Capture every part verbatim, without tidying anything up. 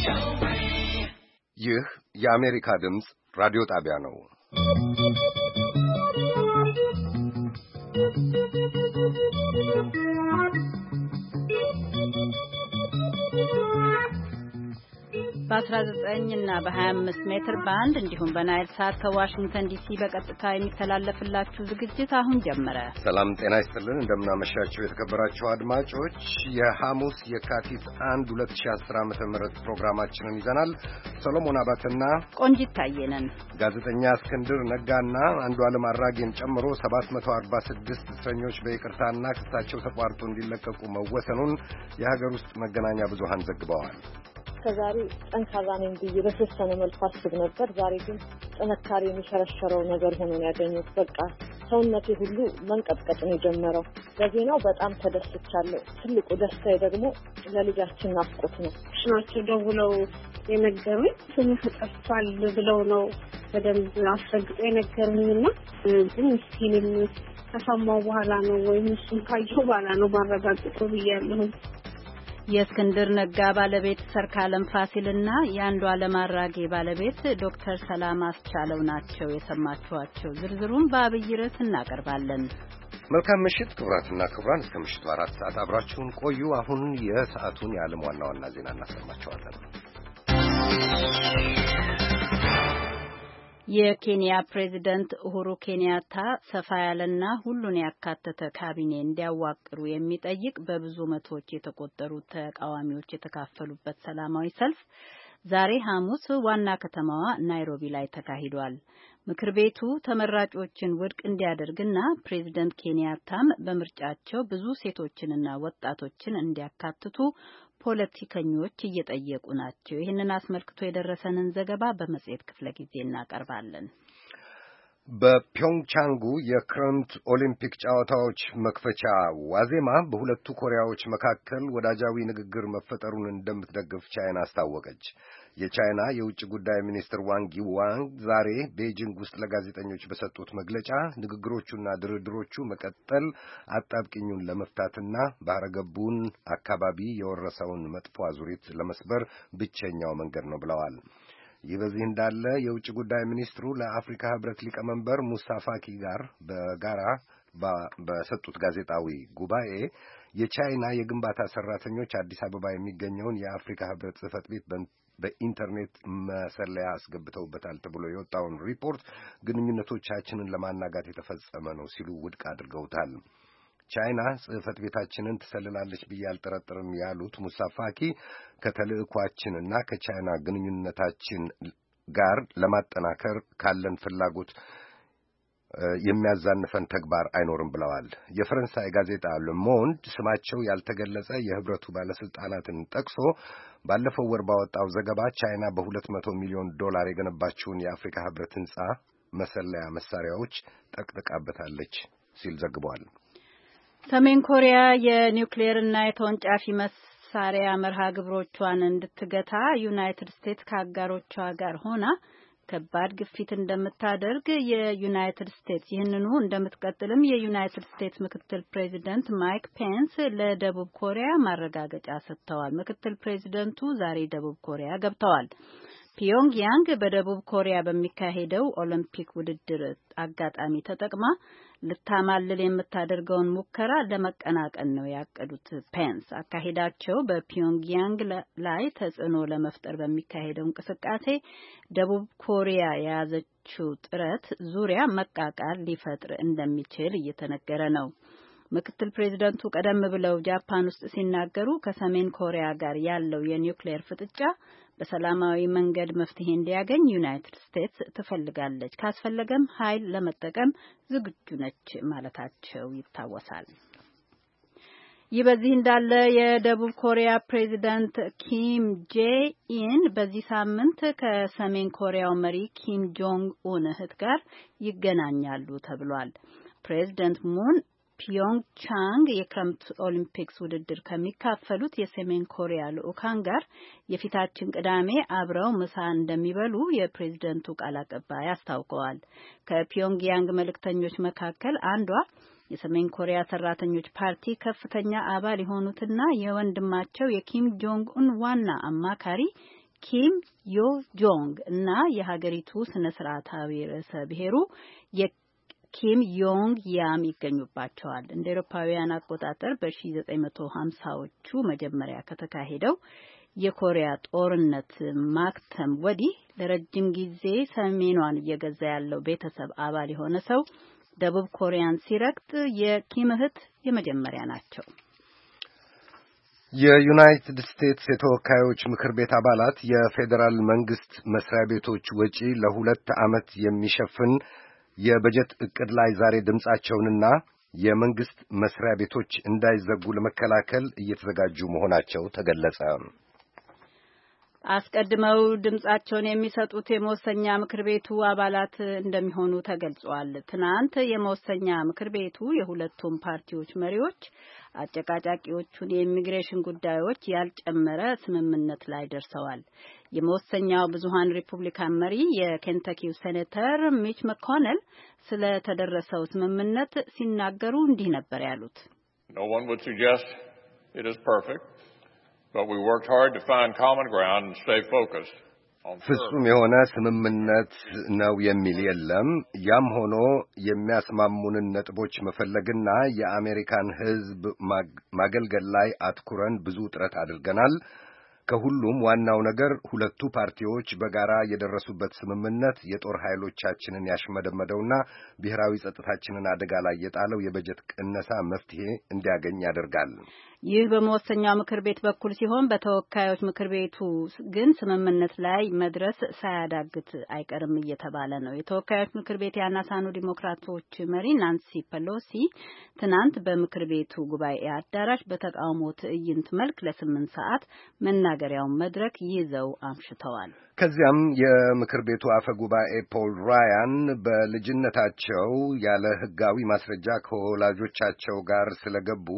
ይህ የአሜሪካ ድምፅ ራዲዮ ጣቢያ ነው። በአስራ ዘጠኝ እና በሀያ አምስት ሜትር ባንድ እንዲሁም በናይል ሳት ከዋሽንግተን ዲሲ በቀጥታ የሚተላለፍላችሁ ዝግጅት አሁን ጀመረ። ሰላም ጤና ይስጥልን፣ እንደምናመሻችሁ የተከበራችሁ አድማጮች። የሐሙስ የካቲት አንድ ሁለት ሺህ አስር ዓመተ ምህረት ፕሮግራማችንን ይዘናል። ሰሎሞን አባተና ቆንጂት ታየነን። ጋዜጠኛ እስክንድር ነጋና አንዱዓለም አራጌን ጨምሮ ሰባት መቶ አርባ ስድስት እስረኞች በይቅርታና ክሳቸው ተቋርጦ እንዲለቀቁ መወሰኑን የሀገር ውስጥ መገናኛ ብዙሃን ዘግበዋል። ከዛሬ ጠንካራ ነኝ ብዬ በተወሰነ መልኩ አስብ ነበር። ዛሬ ግን ጥንካሬ የሚሸረሸረው ነገር ሆኖ ነው ያገኘሁት። በቃ ሰውነቴ ሁሉ መንቀጥቀጥ ነው የጀመረው። በዜናው በጣም ተደስቻለሁ። ትልቁ ደስታዬ ደግሞ ለልጃችን ናፍቆት ነው። ሽናቸው ደውለው የነገሩኝ ስምህ ጠፍቷል ብለው ነው በደንብ አስረግጠው የነገሩኝና ግን እስኪንም ከሰማሁ በኋላ ነው ወይም እሱን ካየሁ በኋላ ነው ማረጋገጥ ብያለሁ። የእስክንድር ነጋ ባለቤት ሰርካለም ፋሲልና የአንዱዓለም አራጌ ባለቤት ዶክተር ሰላም አስቻለው ናቸው የሰማችኋቸው። ዝርዝሩን በአብይ ርዕስ እናቀርባለን። መልካም ምሽት ክቡራትና ክቡራን፣ እስከ ምሽቱ አራት ሰዓት አብራችሁን ቆዩ። አሁን የሰዓቱን የዓለም ዋና ዋና ዜና እናሰማችኋለን። የኬንያ ፕሬዝዳንት ኡሁሩ ኬንያታ ሰፋ ያለና ሁሉን ያካተተ ካቢኔ እንዲያዋቅሩ የሚጠይቅ በብዙ መቶዎች የተቆጠሩ ተቃዋሚዎች የተካፈሉበት ሰላማዊ ሰልፍ ዛሬ ሐሙስ ዋና ከተማዋ ናይሮቢ ላይ ተካሂዷል። ምክር ቤቱ ተመራጮችን ውድቅ እንዲያደርግና ፕሬዝዳንት ኬንያታም በምርጫቸው ብዙ ሴቶችንና ወጣቶችን እንዲያካትቱ ፖለቲከኞች እየጠየቁ ናቸው። ይህንን አስመልክቶ የደረሰንን ዘገባ በመጽሔት ክፍለ ጊዜ እናቀርባለን። በፒዮንግቻንጉ የክረምት ኦሊምፒክ ጨዋታዎች መክፈቻ ዋዜማ በሁለቱ ኮሪያዎች መካከል ወዳጃዊ ንግግር መፈጠሩን እንደምትደግፍ ቻይና አስታወቀች። የቻይና የውጭ ጉዳይ ሚኒስትር ዋንግ ዋንግ ዛሬ ቤጂንግ ውስጥ ለጋዜጠኞች በሰጡት መግለጫ ንግግሮቹና ድርድሮቹ መቀጠል አጣብቂኙን ለመፍታትና ባህረ ገቡን አካባቢ የወረሰውን መጥፎ አዙሪት ለመስበር ብቸኛው መንገድ ነው ብለዋል። ይህ በዚህ እንዳለ የውጭ ጉዳይ ሚኒስትሩ ለአፍሪካ ህብረት ሊቀመንበር ሙሳ ፋኪ ጋር በጋራ በሰጡት ጋዜጣዊ ጉባኤ የቻይና የግንባታ ሰራተኞች አዲስ አበባ የሚገኘውን የአፍሪካ ህብረት ጽሕፈት ቤት በኢንተርኔት መሰለያ አስገብተውበታል ተብሎ የወጣውን ሪፖርት ግንኙነቶቻችንን ለማናጋት የተፈጸመ ነው ሲሉ ውድቅ አድርገውታል። ቻይና ጽሕፈት ቤታችንን ትሰልላለች ብዬ አልጠረጥርም ያሉት ሙሳ ፋኪ ከተልእኳችንና ከቻይና ግንኙነታችን ጋር ለማጠናከር ካለን ፍላጎት የሚያዛንፈን ተግባር አይኖርም ብለዋል። የፈረንሳይ ጋዜጣ ለሞንድ ስማቸው ያልተገለጸ የህብረቱ ባለስልጣናትን ጠቅሶ ባለፈው ወር ባወጣው ዘገባ ቻይና በሁለት መቶ ሚሊዮን ዶላር የገነባችውን የአፍሪካ ህብረት ህንጻ መሰለያ መሳሪያዎች ጠቅጥቃበታለች ሲል ዘግቧል። ሰሜን ኮሪያ የኒውክሌር እና የተወንጫፊ መሳሪያ መርሃ ግብሮቿን እንድትገታ ዩናይትድ ስቴትስ ከአጋሮቿ ጋር ሆና ከባድ ግፊት እንደምታደርግ የዩናይትድ ስቴትስ ይህንኑ እንደምትቀጥልም የዩናይትድ ስቴትስ ምክትል ፕሬዚደንት ማይክ ፔንስ ለደቡብ ኮሪያ ማረጋገጫ ሰጥተዋል። ምክትል ፕሬዚደንቱ ዛሬ ደቡብ ኮሪያ ገብተዋል። ፒዮንግያንግ በደቡብ ኮሪያ በሚካሄደው ኦሊምፒክ ውድድር አጋጣሚ ተጠቅማ ልታማልል የምታደርገውን ሙከራ ለመቀናቀን ነው ያቀዱት። ፔንስ አካሄዳቸው በፒዮንግያንግ ላይ ተጽዕኖ ለመፍጠር በሚካሄደው እንቅስቃሴ ደቡብ ኮሪያ የያዘችው ጥረት ዙሪያ መቃቃር ሊፈጥር እንደሚችል እየተነገረ ነው። ምክትል ፕሬዚደንቱ ቀደም ብለው ጃፓን ውስጥ ሲናገሩ ከሰሜን ኮሪያ ጋር ያለው የኒውክሌር ፍጥጫ በሰላማዊ መንገድ መፍትሄ እንዲያገኝ ዩናይትድ ስቴትስ ትፈልጋለች፣ ካስፈለገም ኃይል ለመጠቀም ዝግጁ ነች ማለታቸው ይታወሳል። ይህ በዚህ እንዳለ የደቡብ ኮሪያ ፕሬዚዳንት ኪም ጄ ኢን በዚህ ሳምንት ከሰሜን ኮሪያው መሪ ኪም ጆንግ ኡን እህት ጋር ይገናኛሉ ተብሏል። ፕሬዚዳንት ሙን ፒዮንግቻንግ የክረምት ኦሊምፒክስ ውድድር ከሚካፈሉት የሰሜን ኮሪያ ልዑካን ጋር የፊታችን ቅዳሜ አብረው ምሳ እንደሚበሉ የፕሬዝደንቱ ቃል አቀባይ አስታውቀዋል። ከፒዮንግያንግ መልእክተኞች መካከል አንዷ የሰሜን ኮሪያ ሰራተኞች ፓርቲ ከፍተኛ አባል የሆኑትና የወንድማቸው የኪም ጆንግ ኡን ዋና አማካሪ ኪም ዮ ጆንግ እና የሀገሪቱ ስነ ስርዓታዊ ርዕሰ ብሔሩ የኪም ዮንግ ያም ይገኙባቸዋል። እንደ አውሮፓውያን አቆጣጠር በ1950ዎቹ መጀመሪያ ከተካሄደው የኮሪያ ጦርነት ማክተም ወዲህ ለረጅም ጊዜ ሰሜኗን እየገዛ ያለው ቤተሰብ አባል የሆነ ሰው ደቡብ ኮሪያን ሲረግጥ የኪም እህት የመጀመሪያ ናቸው። የዩናይትድ ስቴትስ የተወካዮች ምክር ቤት አባላት የፌዴራል መንግስት መስሪያ ቤቶች ወጪ ለሁለት ዓመት የሚሸፍን የበጀት ዕቅድ ላይ ዛሬ ድምጻቸውንና የመንግስት መስሪያ ቤቶች እንዳይዘጉ ለመከላከል እየተዘጋጁ መሆናቸው ተገለጸ። አስቀድመው ድምጻቸውን የሚሰጡት የመወሰኛ ምክር ቤቱ አባላት እንደሚሆኑ ተገልጿል። ትናንት የመወሰኛ ምክር ቤቱ የሁለቱም ፓርቲዎች መሪዎች አጨቃጫቂዎቹን የኢሚግሬሽን ጉዳዮች ያልጨመረ ስምምነት ላይ ደርሰዋል። የመወሰኛው ብዙሃን ሪፑብሊካን መሪ የኬንታኪው ሴኔተር ሚች መኮነል ስለ ተደረሰው ስምምነት ሲናገሩ እንዲህ ነበር ያሉት። No one would suggest it is perfect, but we worked hard to find common ground and stay focused. ፍጹም የሆነ ስምምነት ነው የሚል የለም። ያም ሆኖ የሚያስማሙንን ነጥቦች መፈለግና የአሜሪካን ሕዝብ ማገልገል ላይ አትኩረን ብዙ ጥረት አድርገናል። ከሁሉም ዋናው ነገር ሁለቱ ፓርቲዎች በጋራ የደረሱበት ስምምነት የጦር ኃይሎቻችንን ያሽመደመደውና ብሔራዊ ጸጥታችንን አደጋ ላይ የጣለው የበጀት ቅነሳ መፍትሄ እንዲያገኝ ያደርጋል። ይህ በመወሰኛው ምክር ቤት በኩል ሲሆን በተወካዮች ምክር ቤቱ ግን ስምምነት ላይ መድረስ ሳያዳግት አይቀርም እየተባለ ነው። የተወካዮች ምክር ቤት የአናሳኑ ዲሞክራቶች መሪ ናንሲ ፔሎሲ ትናንት በምክር ቤቱ ጉባኤ አዳራሽ በተቃውሞ ትዕይንት መልክ ለስምንት ሰዓት መናገሪያውን መድረክ ይዘው አምሽተዋል። ከዚያም የምክር ቤቱ አፈ ጉባኤ ፖል ራያን በልጅነታቸው ያለ ሕጋዊ ማስረጃ ከወላጆቻቸው ጋር ስለገቡ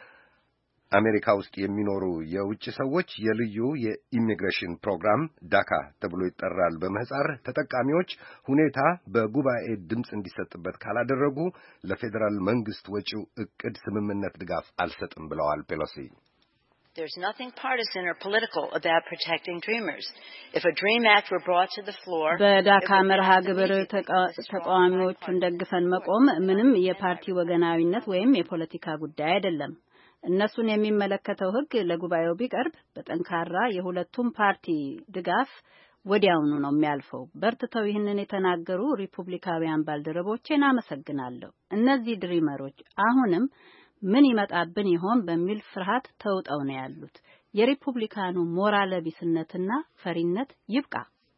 አሜሪካ ውስጥ የሚኖሩ የውጭ ሰዎች የልዩ የኢሚግሬሽን ፕሮግራም ዳካ ተብሎ ይጠራል በምህጻር ተጠቃሚዎች ሁኔታ በጉባኤ ድምጽ እንዲሰጥበት ካላደረጉ ለፌዴራል መንግስት ወጪው ዕቅድ ስምምነት ድጋፍ አልሰጥም ብለዋል ፔሎሲ። There's nothing partisan or political about protecting dreamers. If a dream act were brought to the floor, በዳካ መርሃ ግብር ተቃዋሚዎቹን ደግፈን መቆም ምንም የፓርቲ ወገናዊነት ወይም የፖለቲካ ጉዳይ አይደለም። እነሱን የሚመለከተው ሕግ ለጉባኤው ቢቀርብ በጠንካራ የሁለቱም ፓርቲ ድጋፍ ወዲያውኑ ነው የሚያልፈው። በርትተው ይህንን የተናገሩ ሪፑብሊካውያን ባልደረቦቼን አመሰግናለሁ። እነዚህ ድሪመሮች አሁንም ምን ይመጣብን ይሆን በሚል ፍርሃት ተውጠው ነው ያሉት። የሪፑብሊካኑ ሞራል ቢስነትና ፈሪነት ይብቃ።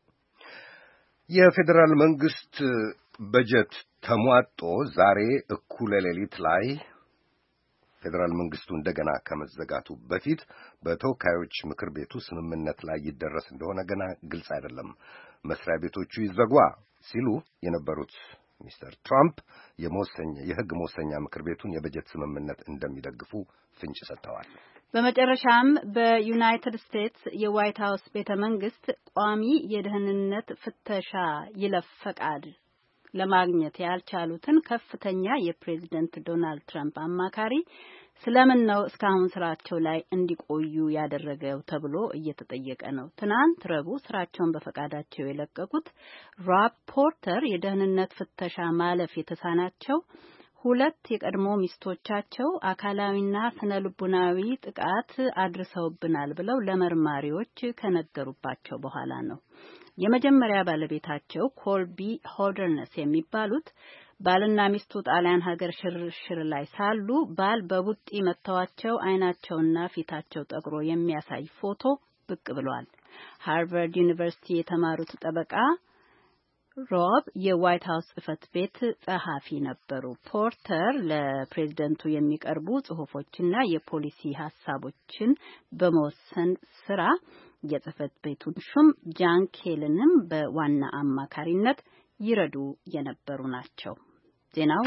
የፌዴራል መንግስት በጀት ተሟጦ ዛሬ እኩለ ሌሊት ላይ ፌዴራል መንግስቱ እንደገና ከመዘጋቱ በፊት በተወካዮች ምክር ቤቱ ስምምነት ላይ ይደረስ እንደሆነ ገና ግልጽ አይደለም። መስሪያ ቤቶቹ ይዘጓ ሲሉ የነበሩት ሚስተር ትራምፕ የመወሰኛ የሕግ መወሰኛ ምክር ቤቱን የበጀት ስምምነት እንደሚደግፉ ፍንጭ ሰጥተዋል። በመጨረሻም በዩናይትድ ስቴትስ የዋይት ሀውስ ቤተ መንግስት ቋሚ የደህንነት ፍተሻ ይለፍ ፈቃድ ለማግኘት ያልቻሉትን ከፍተኛ የፕሬዝደንት ዶናልድ ትራምፕ አማካሪ ስለምን ነው እስካሁን ስራቸው ላይ እንዲቆዩ ያደረገው ተብሎ እየተጠየቀ ነው። ትናንት ረቡዕ ስራቸውን በፈቃዳቸው የለቀቁት ሮብ ፖርተር የደህንነት ፍተሻ ማለፍ የተሳናቸው ሁለት የቀድሞ ሚስቶቻቸው አካላዊና ስነልቡናዊ ጥቃት አድርሰውብናል ብለው ለመርማሪዎች ከነገሩባቸው በኋላ ነው። የመጀመሪያ ባለቤታቸው ኮልቢ ሆደርነስ የሚባሉት ባልና ሚስቱ ጣሊያን ሀገር ሽርሽር ላይ ሳሉ ባል በቡጢ መተዋቸው ዓይናቸውና ፊታቸው ጠቁሮ የሚያሳይ ፎቶ ብቅ ብሏል። ሃርቫርድ ዩኒቨርሲቲ የተማሩት ጠበቃ ሮብ የዋይት ሀውስ ጽህፈት ቤት ጸሐፊ ነበሩ። ፖርተር ለፕሬዝደንቱ የሚቀርቡ ጽሁፎችና የፖሊሲ ሀሳቦችን በመወሰን ስራ የጽህፈት ቤቱን ሹም ጃን ኬልንም በዋና አማካሪነት ይረዱ የነበሩ ናቸው። ዜናው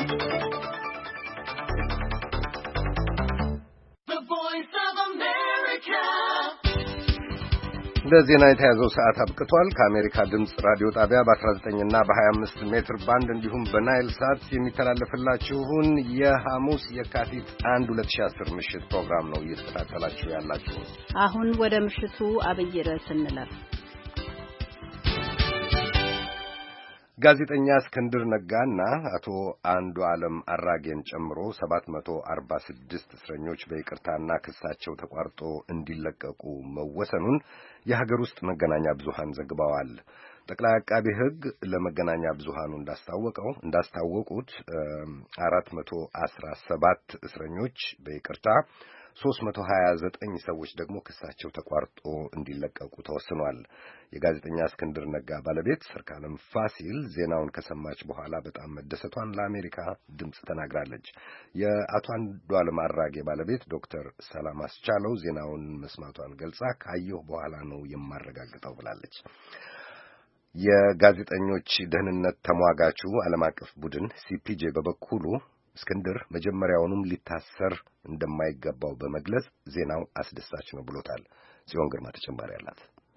ለዜና የተያዘው ሰዓት አብቅቷል። ከአሜሪካ ድምፅ ራዲዮ ጣቢያ በአስራ ዘጠኝ እና በሀያ አምስት ሜትር ባንድ እንዲሁም በናይል ሳት የሚተላለፍላችሁን የሐሙስ የካቲት አንድ ሁለት ሺህ አስር ምሽት ፕሮግራም ነው እየተከታተላችሁ ያላችሁ። አሁን ወደ ምሽቱ አብይ ርዕስ እንለፍ። ጋዜጠኛ እስክንድር ነጋና አቶ አንዱዓለም አራጌን ጨምሮ ሰባት መቶ አርባ ስድስት እስረኞች በይቅርታና ክሳቸው ተቋርጦ እንዲለቀቁ መወሰኑን የሀገር ውስጥ መገናኛ ብዙሃን ዘግበዋል። ጠቅላይ አቃቤ ሕግ ለመገናኛ ብዙሃኑ እንዳስታወቀው እንዳስታወቁት አራት መቶ አስራ ሰባት እስረኞች በይቅርታ ሶስት መቶ ሀያ ዘጠኝ ሰዎች ደግሞ ክሳቸው ተቋርጦ እንዲለቀቁ ተወስኗል። የጋዜጠኛ እስክንድር ነጋ ባለቤት ሰርካለም ፋሲል ዜናውን ከሰማች በኋላ በጣም መደሰቷን ለአሜሪካ ድምጽ ተናግራለች። የአቶ አንዱዓለም አራጌ ባለቤት ዶክተር ሰላም አስቻለው ዜናውን መስማቷን ገልጻ ካየሁ በኋላ ነው የማረጋግጠው ብላለች። የጋዜጠኞች ደህንነት ተሟጋቹ ዓለም አቀፍ ቡድን ሲፒጄ በበኩሉ እስክንድር መጀመሪያውንም ሊታሰር እንደማይገባው በመግለጽ ዜናው አስደሳች ነው ብሎታል። ጽዮን ግርማ ተጨማሪ አላት።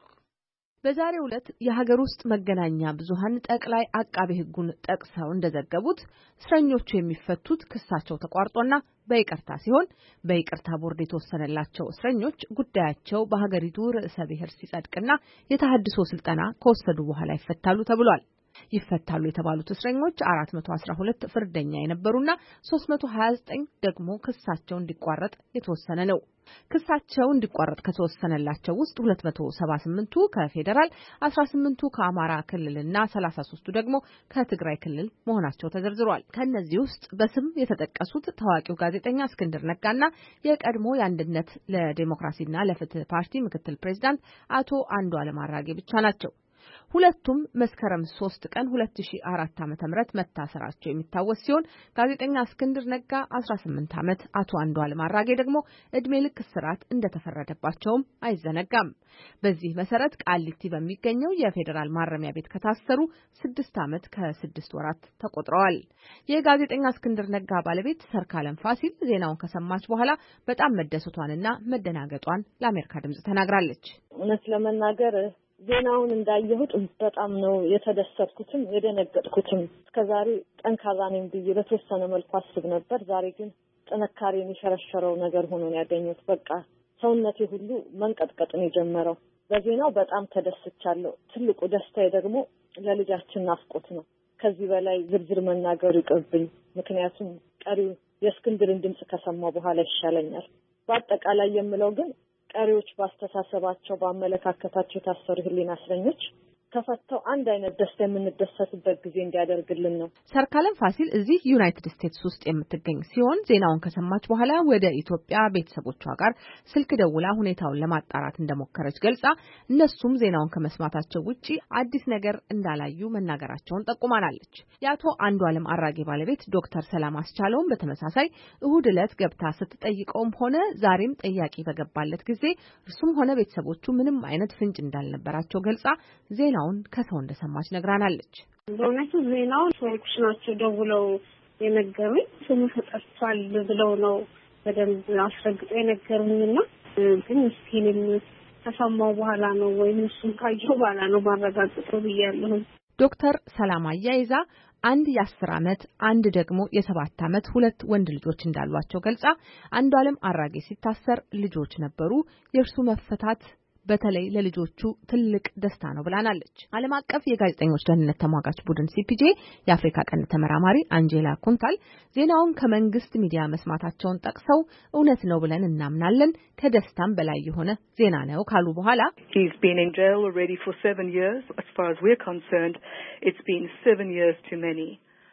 በዛሬው ዕለት የሀገር ውስጥ መገናኛ ብዙሃን ጠቅላይ አቃቤ ሕጉን ጠቅሰው እንደዘገቡት እስረኞቹ የሚፈቱት ክሳቸው ተቋርጦና በይቅርታ ሲሆን በይቅርታ ቦርድ የተወሰነላቸው እስረኞች ጉዳያቸው በሀገሪቱ ርዕሰ ብሔር ሲጸድቅና የተሃድሶ ስልጠና ከወሰዱ በኋላ ይፈታሉ ተብሏል። ይፈታሉ የተባሉት እስረኞች አራት መቶ አስራ ሁለት ፍርደኛ የነበሩና ሶስት መቶ ሀያ ዘጠኝ ደግሞ ክሳቸው እንዲቋረጥ የተወሰነ ነው። ክሳቸው እንዲቋረጥ ከተወሰነላቸው ውስጥ ሁለት መቶ ሰባ ስምንቱ ከፌዴራል፣ አስራ ስምንቱ ከአማራ ክልልና ሰላሳ ሶስቱ ደግሞ ከትግራይ ክልል መሆናቸው ተዘርዝሯል። ከነዚህ ውስጥ በስም የተጠቀሱት ታዋቂው ጋዜጠኛ እስክንድር ነጋና የቀድሞ የአንድነት ለዲሞክራሲና ለፍትህ ፓርቲ ምክትል ፕሬዝዳንት አቶ አንዱዓለም አራጌ ብቻ ናቸው። ሁለቱም መስከረም ሶስት ቀን ሁለት ሺህ አራት ዓመተ ምህረት መታሰራቸው የሚታወስ ሲሆን ጋዜጠኛ እስክንድር ነጋ አስራ ስምንት ዓመት፣ አቶ አንዱዓለም አራጌ ደግሞ እድሜ ልክ እስራት እንደተፈረደባቸውም አይዘነጋም። በዚህ መሰረት ቃሊቲ በሚገኘው የፌዴራል ማረሚያ ቤት ከታሰሩ ስድስት ዓመት ከስድስት ወራት ተቆጥረዋል። የጋዜጠኛ እስክንድር ነጋ ባለቤት ሰርካለም ፋሲል ዜናውን ከሰማች በኋላ በጣም መደሰቷንና መደናገጧን ለአሜሪካ ድምጽ ተናግራለች። እውነት ለመናገር ዜናውን እንዳየሁት በጣም ነው የተደሰትኩትም የደነገጥኩትም። እስከዛሬ ጠንካራ ነኝ ብዬ በተወሰነ መልኩ አስብ ነበር። ዛሬ ግን ጥንካሬን የሸረሸረው ነገር ሆኖ ነው ያገኘሁት። በቃ ሰውነቴ ሁሉ መንቀጥቀጥ ነው የጀመረው። በዜናው በጣም ተደስቻለሁ። ትልቁ ደስታዬ ደግሞ ለልጃችን ናፍቆት ነው። ከዚህ በላይ ዝርዝር መናገሩ ይቅርብኝ። ምክንያቱም ቀሪው የእስክንድርን ድምጽ ከሰማሁ በኋላ ይሻለኛል። በአጠቃላይ የምለው ግን ቀሪዎች ባስተሳሰባቸው በአመለካከታቸው የታሰሩ ህሊና እስረኞች ተፈተው አንድ አይነት ደስታ የምንደሰትበት ጊዜ እንዲያደርግልን ነው። ሰርካለም ፋሲል እዚህ ዩናይትድ ስቴትስ ውስጥ የምትገኝ ሲሆን ዜናውን ከሰማች በኋላ ወደ ኢትዮጵያ ቤተሰቦቿ ጋር ስልክ ደውላ ሁኔታውን ለማጣራት እንደሞከረች ገልጻ እነሱም ዜናውን ከመስማታቸው ውጪ አዲስ ነገር እንዳላዩ መናገራቸውን ጠቁማናለች። የአቶ አንዱዓለም አራጌ ባለቤት ዶክተር ሰላም አስቻለውም በተመሳሳይ እሁድ ዕለት ገብታ ስትጠይቀውም ሆነ ዛሬም ጠያቂ በገባለት ጊዜ እርሱም ሆነ ቤተሰቦቹ ምንም አይነት ፍንጭ እንዳልነበራቸው ገልጻ ዜናውን ከሰው እንደሰማች ነግራናለች። በእውነቱ ዜናውን ሰዎች ናቸው ደውለው የነገሩኝ። ስሙ ተጠርቷል ብለው ነው በደንብ አስረግጠው የነገሩኝና ግን ምስኪንም ከሰማው በኋላ ነው ወይም እሱን ካየሁ በኋላ ነው ማረጋገጠው ብያለሁ። ዶክተር ሰላም አያይዛ አንድ የአስር ዓመት አንድ ደግሞ የሰባት ዓመት ሁለት ወንድ ልጆች እንዳሏቸው ገልጻ አንዱዓለም አራጌ ሲታሰር ልጆች ነበሩ። የእርሱ መፈታት በተለይ ለልጆቹ ትልቅ ደስታ ነው ብላናለች። ዓለም አቀፍ የጋዜጠኞች ደህንነት ተሟጋች ቡድን ሲፒጄ የአፍሪካ ቀንድ ተመራማሪ አንጄላ ኩንታል ዜናውን ከመንግስት ሚዲያ መስማታቸውን ጠቅሰው እውነት ነው ብለን እናምናለን፣ ከደስታም በላይ የሆነ ዜና ነው ካሉ በኋላ He's been in jail already for seven years. As far as we're concerned, it's been seven years too many.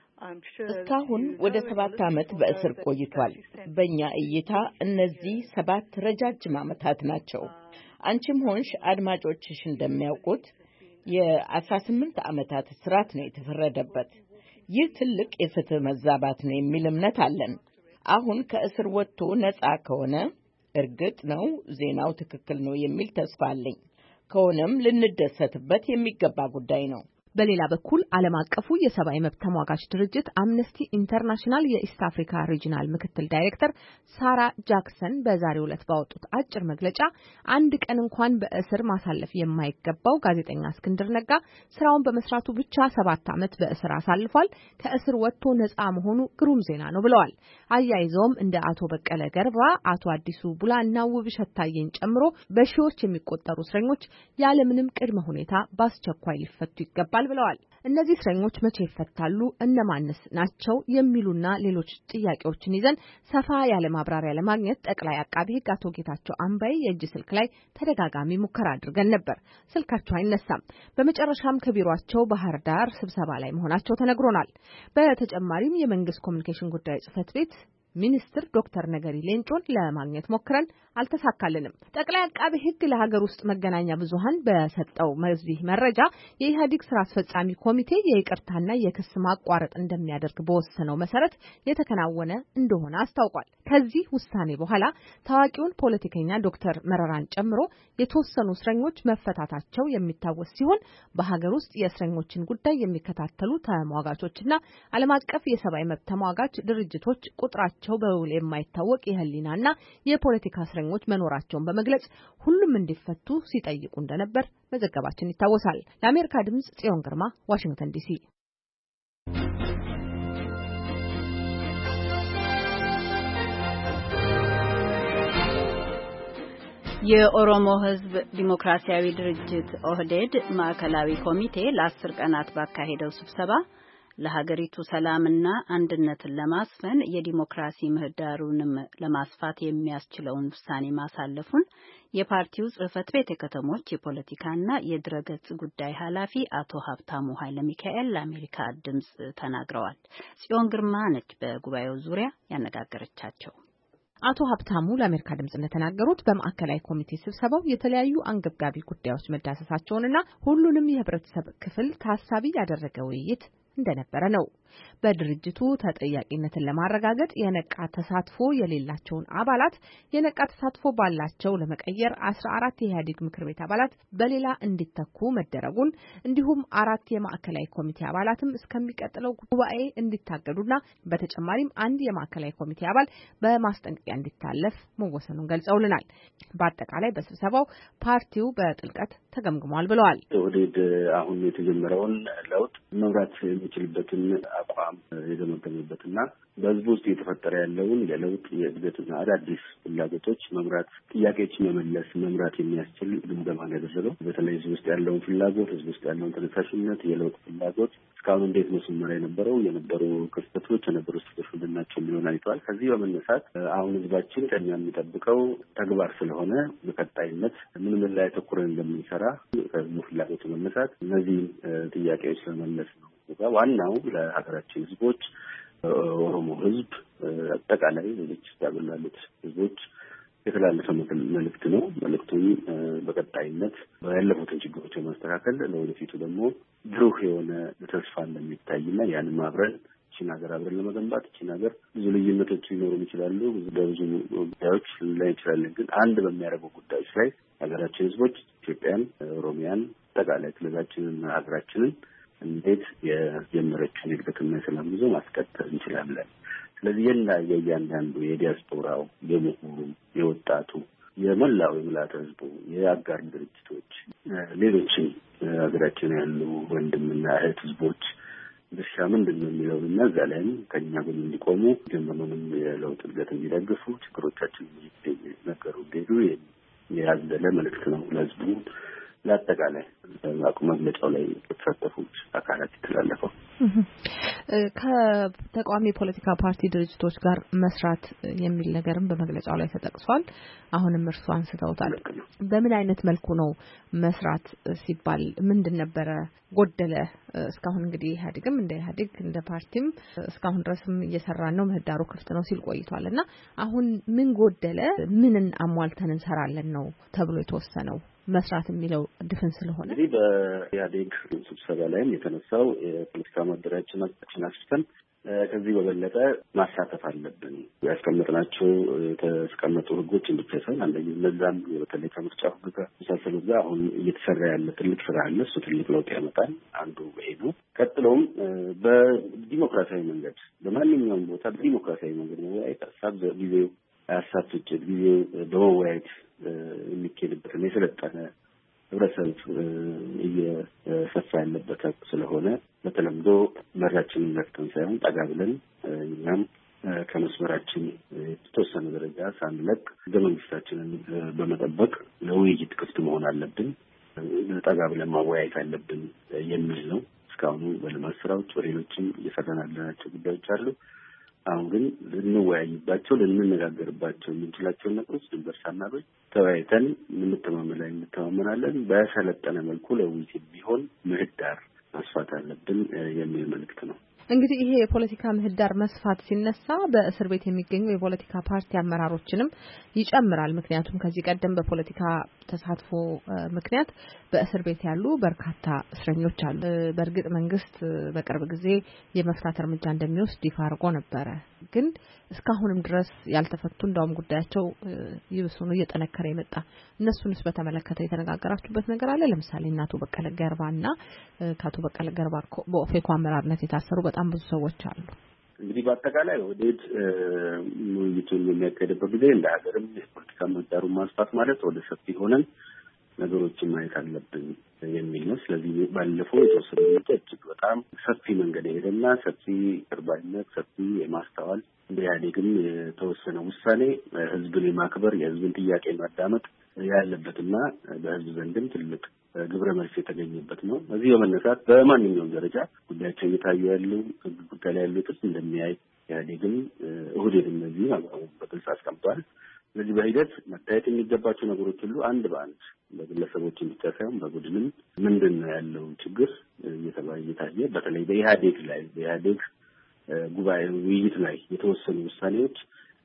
እስካሁን ወደ ሰባት ዓመት በእስር ቆይቷል። በእኛ እይታ እነዚህ ሰባት ረጃጅም ዓመታት ናቸው። አንቺም ሆንሽ አድማጮችሽ እንደሚያውቁት የአስራ ስምንት ዓመታት እስራት ነው የተፈረደበት። ይህ ትልቅ የፍትህ መዛባት ነው የሚል እምነት አለን። አሁን ከእስር ወጥቶ ነፃ ከሆነ እርግጥ ነው ዜናው ትክክል ነው የሚል ተስፋ አለኝ። ከሆነም ልንደሰትበት የሚገባ ጉዳይ ነው። በሌላ በኩል ዓለም አቀፉ የሰብአዊ መብት ተሟጋች ድርጅት አምነስቲ ኢንተርናሽናል የኢስት አፍሪካ ሪጂናል ምክትል ዳይሬክተር ሳራ ጃክሰን በዛሬው ዕለት ባወጡት አጭር መግለጫ አንድ ቀን እንኳን በእስር ማሳለፍ የማይገባው ጋዜጠኛ እስክንድር ነጋ ስራውን በመስራቱ ብቻ ሰባት ዓመት በእስር አሳልፏል። ከእስር ወጥቶ ነፃ መሆኑ ግሩም ዜና ነው ብለዋል። አያይዘውም እንደ አቶ በቀለ ገርባ፣ አቶ አዲሱ ቡላ እና ውብሸት ታዬን ጨምሮ በሺዎች የሚቆጠሩ እስረኞች ያለምንም ቅድመ ሁኔታ በአስቸኳይ ሊፈቱ ይገባል ይገባል ብለዋል። እነዚህ እስረኞች መቼ ይፈታሉ? እነማንስ ናቸው? የሚሉና ሌሎች ጥያቄዎችን ይዘን ሰፋ ያለ ማብራሪያ ለማግኘት ጠቅላይ አቃቢ ሕግ አቶ ጌታቸው አምባይ የእጅ ስልክ ላይ ተደጋጋሚ ሙከራ አድርገን ነበር። ስልካቸው አይነሳም። በመጨረሻም ከቢሮአቸው ባህር ዳር ስብሰባ ላይ መሆናቸው ተነግሮናል። በተጨማሪም የመንግስት ኮሚኒኬሽን ጉዳዮች ጽህፈት ቤት ሚኒስትር ዶክተር ነገሪ ሌንጮን ለማግኘት ሞክረን አልተሳካልንም። ጠቅላይ አቃቤ ሕግ ለሀገር ውስጥ መገናኛ ብዙሃን በሰጠው መዝቢህ መረጃ የኢህአዴግ ስራ አስፈጻሚ ኮሚቴ የይቅርታና የክስ ማቋረጥ እንደሚያደርግ በወሰነው መሰረት የተከናወነ እንደሆነ አስታውቋል። ከዚህ ውሳኔ በኋላ ታዋቂውን ፖለቲከኛ ዶክተር መረራን ጨምሮ የተወሰኑ እስረኞች መፈታታቸው የሚታወስ ሲሆን በሀገር ውስጥ የእስረኞችን ጉዳይ የሚከታተሉ ተሟጋቾችና ዓለም አቀፍ የሰብአዊ መብት ተሟጋች ድርጅቶች ቁጥራቸው በውል የማይታወቅ የህሊናና የፖለቲካ እስረኞች መኖራቸውን በመግለጽ ሁሉም እንዲፈቱ ሲጠይቁ እንደነበር መዘገባችን ይታወሳል። ለአሜሪካ ድምጽ ጽዮን ግርማ ዋሽንግተን ዲሲ። የኦሮሞ ህዝብ ዲሞክራሲያዊ ድርጅት ኦህዴድ ማዕከላዊ ኮሚቴ ለአስር ቀናት ባካሄደው ስብሰባ ለሀገሪቱ ሰላምና አንድነትን ለማስፈን የዲሞክራሲ ምህዳሩንም ለማስፋት የሚያስችለውን ውሳኔ ማሳለፉን የፓርቲው ጽህፈት ቤት የከተሞች የፖለቲካና የድረገጽ ጉዳይ ኃላፊ አቶ ሀብታሙ ኃይለ ሚካኤል ለአሜሪካ ድምጽ ተናግረዋል። ጽዮን ግርማ ነች በጉባኤው ዙሪያ ያነጋገረቻቸው። አቶ ሀብታሙ ለአሜሪካ ድምጽ እንደተናገሩት በማዕከላዊ ኮሚቴ ስብሰባው የተለያዩ አንገብጋቢ ጉዳዮች መዳሰሳቸውንና ሁሉንም የህብረተሰብ ክፍል ታሳቢ ያደረገ ውይይት እንደነበረ ነው። በድርጅቱ ተጠያቂነትን ለማረጋገጥ የነቃ ተሳትፎ የሌላቸውን አባላት የነቃ ተሳትፎ ባላቸው ለመቀየር አስራ አራት የኢህአዴግ ምክር ቤት አባላት በሌላ እንዲተኩ መደረጉን እንዲሁም አራት የማዕከላዊ ኮሚቴ አባላትም እስከሚቀጥለው ጉባኤ እንዲታገዱና በተጨማሪም አንድ የማዕከላዊ ኮሚቴ አባል በማስጠንቀቂያ እንዲታለፍ መወሰኑን ገልጸውልናል። በአጠቃላይ በስብሰባው ፓርቲው በጥልቀት ተገምግሟል ብለዋል። ኦህዴድ አሁን የተጀመረውን ለውጥ መምራት የሚችልበትን አቋም የገመገመበትና በህዝቡ ውስጥ እየተፈጠረ ያለውን የለውጥ የእድገትና አዳዲስ ፍላጎቶች መምራት፣ ጥያቄዎች መመለስ መምራት የሚያስችል ግምገማ ያደረገው በተለይ ህዝብ ውስጥ ያለውን ፍላጎት፣ ህዝብ ውስጥ ያለውን ተነሳሽነት፣ የለውጥ ፍላጎት እስካሁን እንዴት ነው ሲመራ የነበረው፣ የነበሩ ክስተቶች፣ የነበሩ ስህተቶች ምንድናቸው የሚሆን አይተዋል። ከዚህ በመነሳት አሁን ህዝባችን ከኛ የሚጠብቀው ተግባር ስለሆነ በቀጣይነት ምን ምን ላይ ተኩረን እንደምንሰራ ከህዝቡ ፍላጎት መነሳት እነዚህን ጥያቄዎች ለመመለስ ነው። ዋናው ለሀገራችን ህዝቦች ኦሮሞ ህዝብ አጠቃላይ ልጅ ያገላሉት ህዝቦች የተላለፈ መልእክት ነው። መልእክቱም በቀጣይነት ያለፉትን ችግሮች ለማስተካከል ለወደፊቱ ደግሞ ብሩህ የሆነ ተስፋ እንደሚታይና ያንን አብረን እቺን ሀገር አብረን ለመገንባት እቺን ሀገር ብዙ ልዩነቶች ሊኖሩ ይችላሉ፣ በብዙ ጉዳዮች ላይ ይችላል። ግን አንድ በሚያደርጉ ጉዳዮች ላይ ሀገራችን ህዝቦች ኢትዮጵያን፣ ኦሮሚያን፣ አጠቃላይ ክልላችንን፣ ሀገራችንን እንዴት የጀመረችውን የእድገትና የሰላም ጉዞ ማስቀጠል እንችላለን። ስለዚህ የና የእያንዳንዱ የዲያስፖራው፣ የምሁሩ፣ የወጣቱ፣ የመላው የምልዓተ ህዝቡ፣ የአጋር ድርጅቶች፣ ሌሎችም ሀገራችን ያሉ ወንድምና እህት ህዝቦች ድርሻ ምንድን ነው የሚለውን እና እዛ ላይም ከኛ ጎን እንዲቆሙ ጀመሩንም የለውጥ እድገት እንዲደግፉ ችግሮቻችን ነገሩ እንዲሄዱ ያዘለ መልእክት ነው ለህዝቡ ለአጠቃላይ አቁም መግለጫው ላይ የተሳተፉት አካላት የተላለፈው። ከተቃዋሚ የፖለቲካ ፓርቲ ድርጅቶች ጋር መስራት የሚል ነገርም በመግለጫው ላይ ተጠቅሷል። አሁንም እርሱ አንስተውታል። በምን አይነት መልኩ ነው መስራት ሲባል ምንድን ነበረ ጎደለ? እስካሁን እንግዲህ ኢህአዴግም እንደ ኢህአዴግ እንደ ፓርቲም እስካሁን ድረስም እየሰራን ነው፣ ምህዳሩ ክፍት ነው ሲል ቆይቷል እና አሁን ምን ጎደለ? ምንን አሟልተን እንሰራለን ነው ተብሎ የተወሰነው? መስራት የሚለው ድፍን ስለሆነ እንግዲህ በኢህአዴግ ስብሰባ ላይም የተነሳው የፖለቲካ ማደራጀታችን አስፍተን ከዚህ በበለጠ ማሳተፍ አለብን። ያስቀመጥናቸው የተቀመጡ ህጎች ብቻ ሳይሆን አንደኛ እነዛም በተለይ ከምርጫ ህግ ጋር መሳሰሉት ጋር አሁን እየተሰራ ያለ ትልቅ ስራ አለ። እሱ ትልቅ ለውጥ ያመጣል። አንዱ ይሄ ነው። ቀጥሎም በዲሞክራሲያዊ መንገድ በማንኛውም ቦታ በዲሞክራሲያዊ መንገድ መወያየት ሀሳብ ጊዜው አያሳትች ጊዜው በመወያየት የሚኬድበትና የሰለጠነ ህብረተሰብ እየሰፋ ያለበት ስለሆነ በተለምዶ መራችንን ነፍተን ሳይሆን ጠጋ ብለን እኛም ከመስመራችን የተወሰነ ደረጃ ሳንለቅ ህገ መንግስታችንን በመጠበቅ ለውይይት ክፍት መሆን አለብን። ጠጋ ብለን ማወያየት አለብን የሚል ነው። እስካሁን በልማት ስራዎች በሌሎችም እየሰራን ያለናቸው ጉዳዮች አሉ። አሁን ግን ልንወያይባቸው ልንነጋገርባቸው የምንችላቸውን ነገሮች ድንበር ሳናበጅ ተወያይተን የምንተማመን ላይ እንተማመናለን። በሰለጠነ መልኩ ለውይይት ቢሆን ምህዳር ማስፋት አለብን የሚል መልእክት ነው። እንግዲህ ይሄ የፖለቲካ ምህዳር መስፋት ሲነሳ በእስር ቤት የሚገኙ የፖለቲካ ፓርቲ አመራሮችንም ይጨምራል። ምክንያቱም ከዚህ ቀደም በፖለቲካ ተሳትፎ ምክንያት በእስር ቤት ያሉ በርካታ እስረኞች አሉ። በእርግጥ መንግስት በቅርብ ጊዜ የመፍታት እርምጃ እንደሚወስድ ይፋ አድርጎ ነበረ። ግን እስካሁንም ድረስ ያልተፈቱ እንደውም ጉዳያቸው ይብሱኑ እየጠነከረ የመጣ እነሱንስ በተመለከተ የተነጋገራችሁበት ነገር አለ? ለምሳሌ እናቱ በቀለ ገርባና ካቱ በቀለ ገርባ በኦፌኮ አመራርነት የታሰሩ በጣም ብዙ ሰዎች አሉ። እንግዲህ በአጠቃላይ ወዴት ውይይቱን የሚያካሄድበት ጊዜ እንደ ሀገርም የፖለቲካ ምህዳሩን ማስፋት ማለት ወደ ሰፊ ሆነን ነገሮችን ማየት አለብን የሚል ነው። ስለዚህ ባለፈው የተወሰነ እጅግ በጣም ሰፊ መንገድ ሄደና ሰፊ ቅርባይነት፣ ሰፊ የማስተዋል በኢህአዴግም የተወሰነ ውሳኔ ህዝብን የማክበር የህዝብን ጥያቄ ማዳመጥ ያለበትና በህዝብ ዘንድም ትልቅ ግብረ መልስ የተገኘበት ነው። እዚህ በመነሳት በማንኛውም ደረጃ ጉዳያቸው እየታዩ ያሉ ህግ ጉዳይ ላይ ያሉት እንደሚያይ ኢህአዴግም እሁድም እነዚህ በግልጽ አስቀምጧል። ስለዚህ በሂደት መታየት የሚገባቸው ነገሮች ሁሉ አንድ በአንድ በግለሰቦች ብቻ ሳይሆን በቡድንም ምንድን ነው ያለው ችግር እየታየ በተለይ በኢህአዴግ ላይ በኢህአዴግ ጉባኤ ውይይት ላይ የተወሰኑ ውሳኔዎች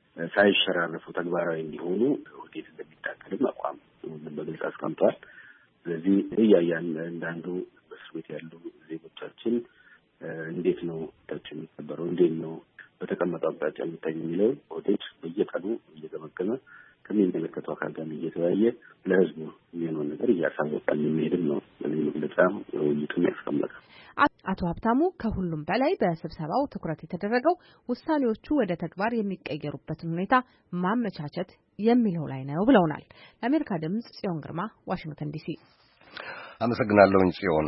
ሳይሸራረፉ ተግባራዊ እንዲሆኑ ወዴት እንደሚታቀድም አቋም በግልጽ አስቀምጧል። ስለዚህ እያያን እንዳንዱ በእስር ቤት ያሉ ዜጎቻችን እንዴት ነው ታቸው የሚከበረው እንዴት ነው በተቀመጠው አቅጣጫ የሚታይ የሚለው ወዴት በየቀኑ እየገመገመ ከሚመለከተው አካል ጋር እየተወያየ ለህዝቡ የሚሆነውን ነገር እያሳወቀን የሚሄድም ነው። ለዚህ መግለጫ ውይይቱን ያስቀመጠ አቶ ሀብታሙ ከሁሉም በላይ በስብሰባው ትኩረት የተደረገው ውሳኔዎቹ ወደ ተግባር የሚቀየሩበትን ሁኔታ ማመቻቸት የሚለው ላይ ነው ብለውናል። ለአሜሪካ ድምጽ ጽዮን ግርማ ዋሽንግተን ዲሲ። አመሰግናለሁኝ ጽዮን።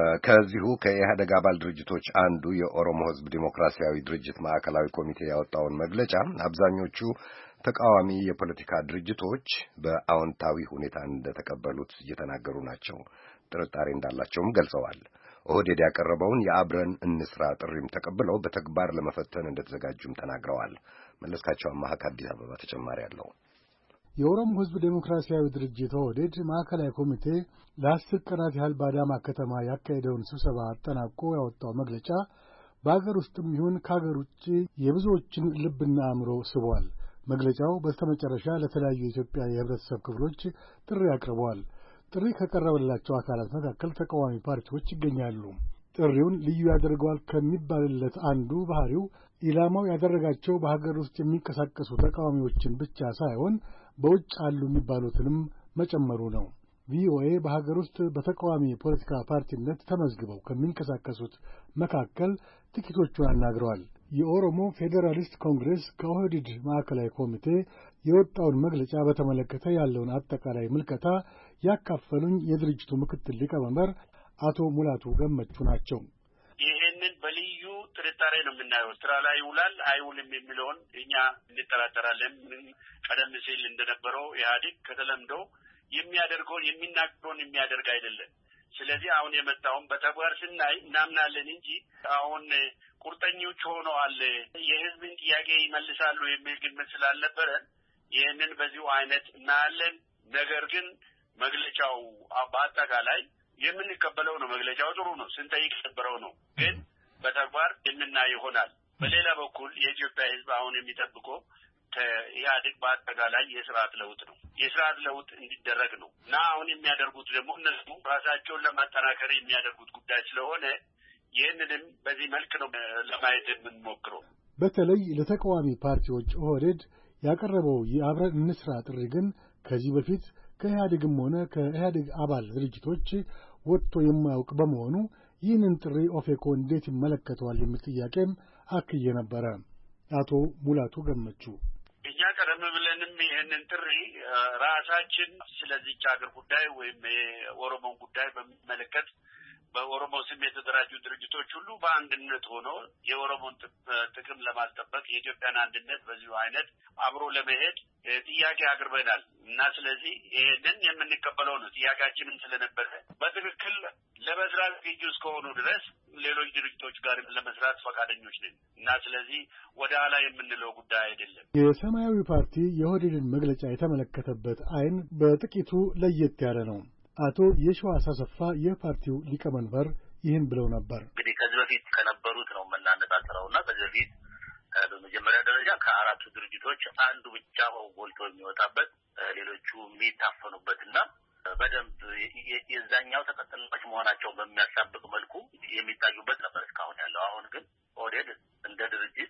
ከዚሁ ከኢህአዴግ አባል ድርጅቶች አንዱ የኦሮሞ ህዝብ ዲሞክራሲያዊ ድርጅት ማዕከላዊ ኮሚቴ ያወጣውን መግለጫ አብዛኞቹ ተቃዋሚ የፖለቲካ ድርጅቶች በአዎንታዊ ሁኔታ እንደተቀበሉት እየተናገሩ ናቸው። ጥርጣሬ እንዳላቸውም ገልጸዋል። ኦህዴድ ያቀረበውን የአብረን እንስራ ጥሪም ተቀብለው በተግባር ለመፈተን እንደተዘጋጁም ተናግረዋል። መለስካቸው አማሃ ከአዲስ አበባ ተጨማሪ አለው። የኦሮሞ ህዝብ ዴሞክራሲያዊ ድርጅት ኦህዴድ ማዕከላዊ ኮሚቴ ለአስር ቀናት ያህል በአዳማ ከተማ ያካሄደውን ስብሰባ አጠናቆ ያወጣው መግለጫ በአገር ውስጥም ይሁን ከአገር ውጭ የብዙዎችን ልብና አእምሮ ስቧል። መግለጫው በስተመጨረሻ ለተለያዩ የኢትዮጵያ የህብረተሰብ ክፍሎች ጥሪ አቅርበዋል። ጥሪ ከቀረበላቸው አካላት መካከል ተቃዋሚ ፓርቲዎች ይገኛሉ። ጥሪውን ልዩ ያደርገዋል ከሚባልለት አንዱ ባህሪው ኢላማው ያደረጋቸው በሀገር ውስጥ የሚንቀሳቀሱ ተቃዋሚዎችን ብቻ ሳይሆን በውጭ አሉ የሚባሉትንም መጨመሩ ነው። ቪኦኤ በሀገር ውስጥ በተቃዋሚ የፖለቲካ ፓርቲነት ተመዝግበው ከሚንቀሳቀሱት መካከል ጥቂቶቹን አናግረዋል። የኦሮሞ ፌዴራሊስት ኮንግሬስ ከኦህዴድ ማዕከላዊ ኮሚቴ የወጣውን መግለጫ በተመለከተ ያለውን አጠቃላይ ምልከታ ያካፈሉኝ የድርጅቱ ምክትል ሊቀመንበር አቶ ሙላቱ ገመቹ ናቸው። ይህንን በልዩ ጥርጣሬ ነው የምናየው። ስራ ላይ ይውላል አይውልም የሚለውን እኛ እንጠራጠራለን። ቀደም ሲል እንደነበረው ኢህአዴግ ከተለምዶ የሚያደርገውን የሚናገረውን የሚያደርግ አይደለም። ስለዚህ አሁን የመጣውን በተግባር ስናይ እናምናለን እንጂ አሁን ቁርጠኞች ሆነዋል የህዝብን ጥያቄ ይመልሳሉ የሚል ግምት ስላልነበረ ይህንን በዚሁ አይነት እናያለን። ነገር ግን መግለጫው በአጠቃላይ የምንቀበለው ነው። መግለጫው ጥሩ ነው፣ ስንጠይቅ የነበረው ነው። ግን በተግባር የምናይ ይሆናል። በሌላ በኩል የኢትዮጵያ ህዝብ አሁን የሚጠብቀው ከኢህአዴግ በአጠቃላይ የስርዓት ለውጥ ነው። የስርዓት ለውጥ እንዲደረግ ነው እና አሁን የሚያደርጉት ደግሞ እነሱ ራሳቸውን ለማጠናከር የሚያደርጉት ጉዳይ ስለሆነ ይህንንም በዚህ መልክ ነው ለማየት የምንሞክረው። በተለይ ለተቃዋሚ ፓርቲዎች ኦህዴድ ያቀረበው የአብረን እንስራ ጥሪ ግን ከዚህ በፊት ከኢህአዴግም ሆነ ከኢህአዴግ አባል ድርጅቶች ወጥቶ የማያውቅ በመሆኑ ይህንን ጥሪ ኦፌኮ እንዴት ይመለከተዋል የሚል ጥያቄም አክዬ ነበረ። አቶ ሙላቱ ገመቹ እኛ ቀደም ብለንም ይህንን ጥሪ ራሳችን ስለዚህች ሀገር ጉዳይ ወይም የኦሮሞን ጉዳይ በሚመለከት በኦሮሞ ስም የተደራጁ ድርጅቶች ሁሉ በአንድነት ሆኖ የኦሮሞን ጥቅም ለማስጠበቅ የኢትዮጵያን አንድነት በዚሁ አይነት አብሮ ለመሄድ ጥያቄ አቅርበናል እና ስለዚህ ይሄንን የምንቀበለው ነው። ጥያቄያችንም ስለነበረ በትክክል ለመስራት ዝግጁ እስከሆኑ ድረስ ሌሎች ድርጅቶች ጋር ለመስራት ፈቃደኞች ነን እና ስለዚህ ወደ ኋላ የምንለው ጉዳይ አይደለም። የሰማያዊ ፓርቲ የኦህዴድን መግለጫ የተመለከተበት አይን በጥቂቱ ለየት ያለ ነው። አቶ የሺዋስ አሰፋ የፓርቲው ሊቀመንበር ይህን ብለው ነበር። እንግዲህ ከዚህ በፊት ከነበሩት ነው የምናነጣጥረውና ከዚህ በፊት በመጀመሪያ ደረጃ ከአራቱ ድርጅቶች አንዱ ብቻ ጎልቶ የሚወጣበት ሌሎቹ የሚታፈኑበትና በደንብ የዛኛው ተከታዮች መሆናቸውን በሚያሳብቅ መልኩ የሚታዩበት ነበር እስካሁን ያለው። አሁን ግን ኦህዴድ እንደ ድርጅት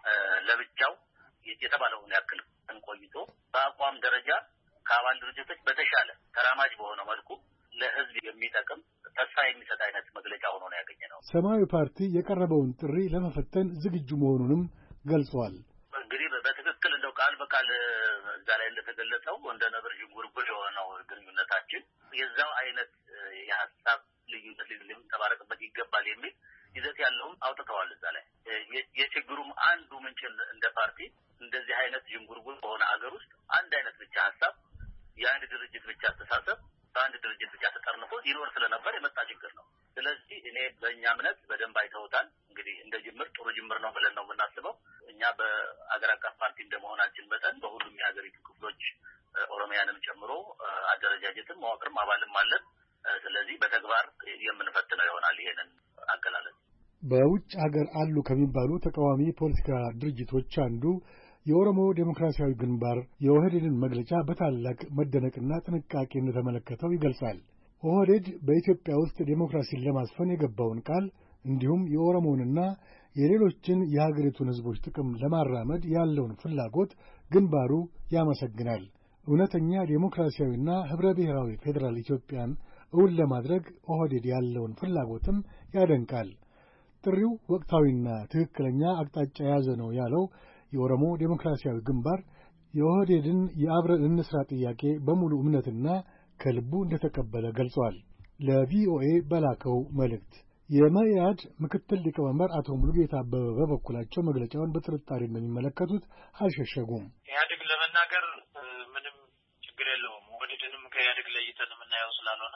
ለብቻው የተባለውን ያክል እንቆይቶ በአቋም ደረጃ ከአባል ድርጅቶች በተሻለ ተራማጅ በሆነ መልኩ ለህዝብ የሚጠቅም ተስፋ የሚሰጥ አይነት መግለጫ ሆኖ ነው ያገኘነው። ሰማያዊ ፓርቲ የቀረበውን ጥሪ ለመፈተን ዝግጁ መሆኑንም ገልጿል። እንግዲህ በትክክል እንደው ቃል በቃል እዛ ላይ እንደተገለጸው እንደ ነብር ዥንጉርጉር የሆነው ግንኙነታችን የዛው አይነት የሀሳብ ልዩነት ሊንጸባረቅበት ይገባል የሚል ይዘት ያለውን አውጥተዋል። እዛ ላይ የችግሩም አንዱ ምንጭ እንደ ፓርቲ እንደዚህ አይነት ዥንጉርጉር በሆነ ሀገር ውስጥ አንድ አይነት ብቻ ሀሳብ የአንድ ድርጅት ብቻ አስተሳሰብ በአንድ ድርጅት ብቻ ተጠርንፎ ይኖር ስለነበር የመጣ ችግር ነው። ስለዚህ እኔ በእኛ እምነት በደንብ አይተውታል። እንግዲህ እንደ ጅምር ጥሩ ጅምር ነው ብለን ነው የምናስበው። እኛ በአገር አቀፍ ፓርቲ እንደመሆናችን መጠን በሁሉም የሀገሪቱ ክፍሎች ኦሮሚያንም ጨምሮ አደረጃጀትም መዋቅርም አባልም አለን። ስለዚህ በተግባር የምንፈትነው ይሆናል ይሄንን አገላለጽ። በውጭ ሀገር አሉ ከሚባሉ ተቃዋሚ ፖለቲካ ድርጅቶች አንዱ የኦሮሞ ዴሞክራሲያዊ ግንባር የኦህዴድን መግለጫ በታላቅ መደነቅና ጥንቃቄ እንደተመለከተው ይገልጻል። ኦህዴድ በኢትዮጵያ ውስጥ ዴሞክራሲን ለማስፈን የገባውን ቃል እንዲሁም የኦሮሞንና የሌሎችን የሀገሪቱን ሕዝቦች ጥቅም ለማራመድ ያለውን ፍላጎት ግንባሩ ያመሰግናል። እውነተኛ ዴሞክራሲያዊና ኅብረ ብሔራዊ ፌዴራል ኢትዮጵያን እውን ለማድረግ ኦህዴድ ያለውን ፍላጎትም ያደንቃል። ጥሪው ወቅታዊና ትክክለኛ አቅጣጫ የያዘ ነው ያለው የኦሮሞ ዴሞክራሲያዊ ግንባር የኦህዴድን የአብረን እንስራ ጥያቄ በሙሉ እምነትና ከልቡ እንደተቀበለ ገልጿል። ለቪኦኤ በላከው መልእክት የመኢአድ ምክትል ሊቀመንበር አቶ ሙሉጌታ አበበ በበኩላቸው መግለጫውን በጥርጣሬ እንደሚመለከቱት አልሸሸጉም። ኢህአዴግ ለመናገር ምንም ችግር የለውም። ኦህዴድንም ከኢህአዴግ ለይተን የምናየው ስላልሆነ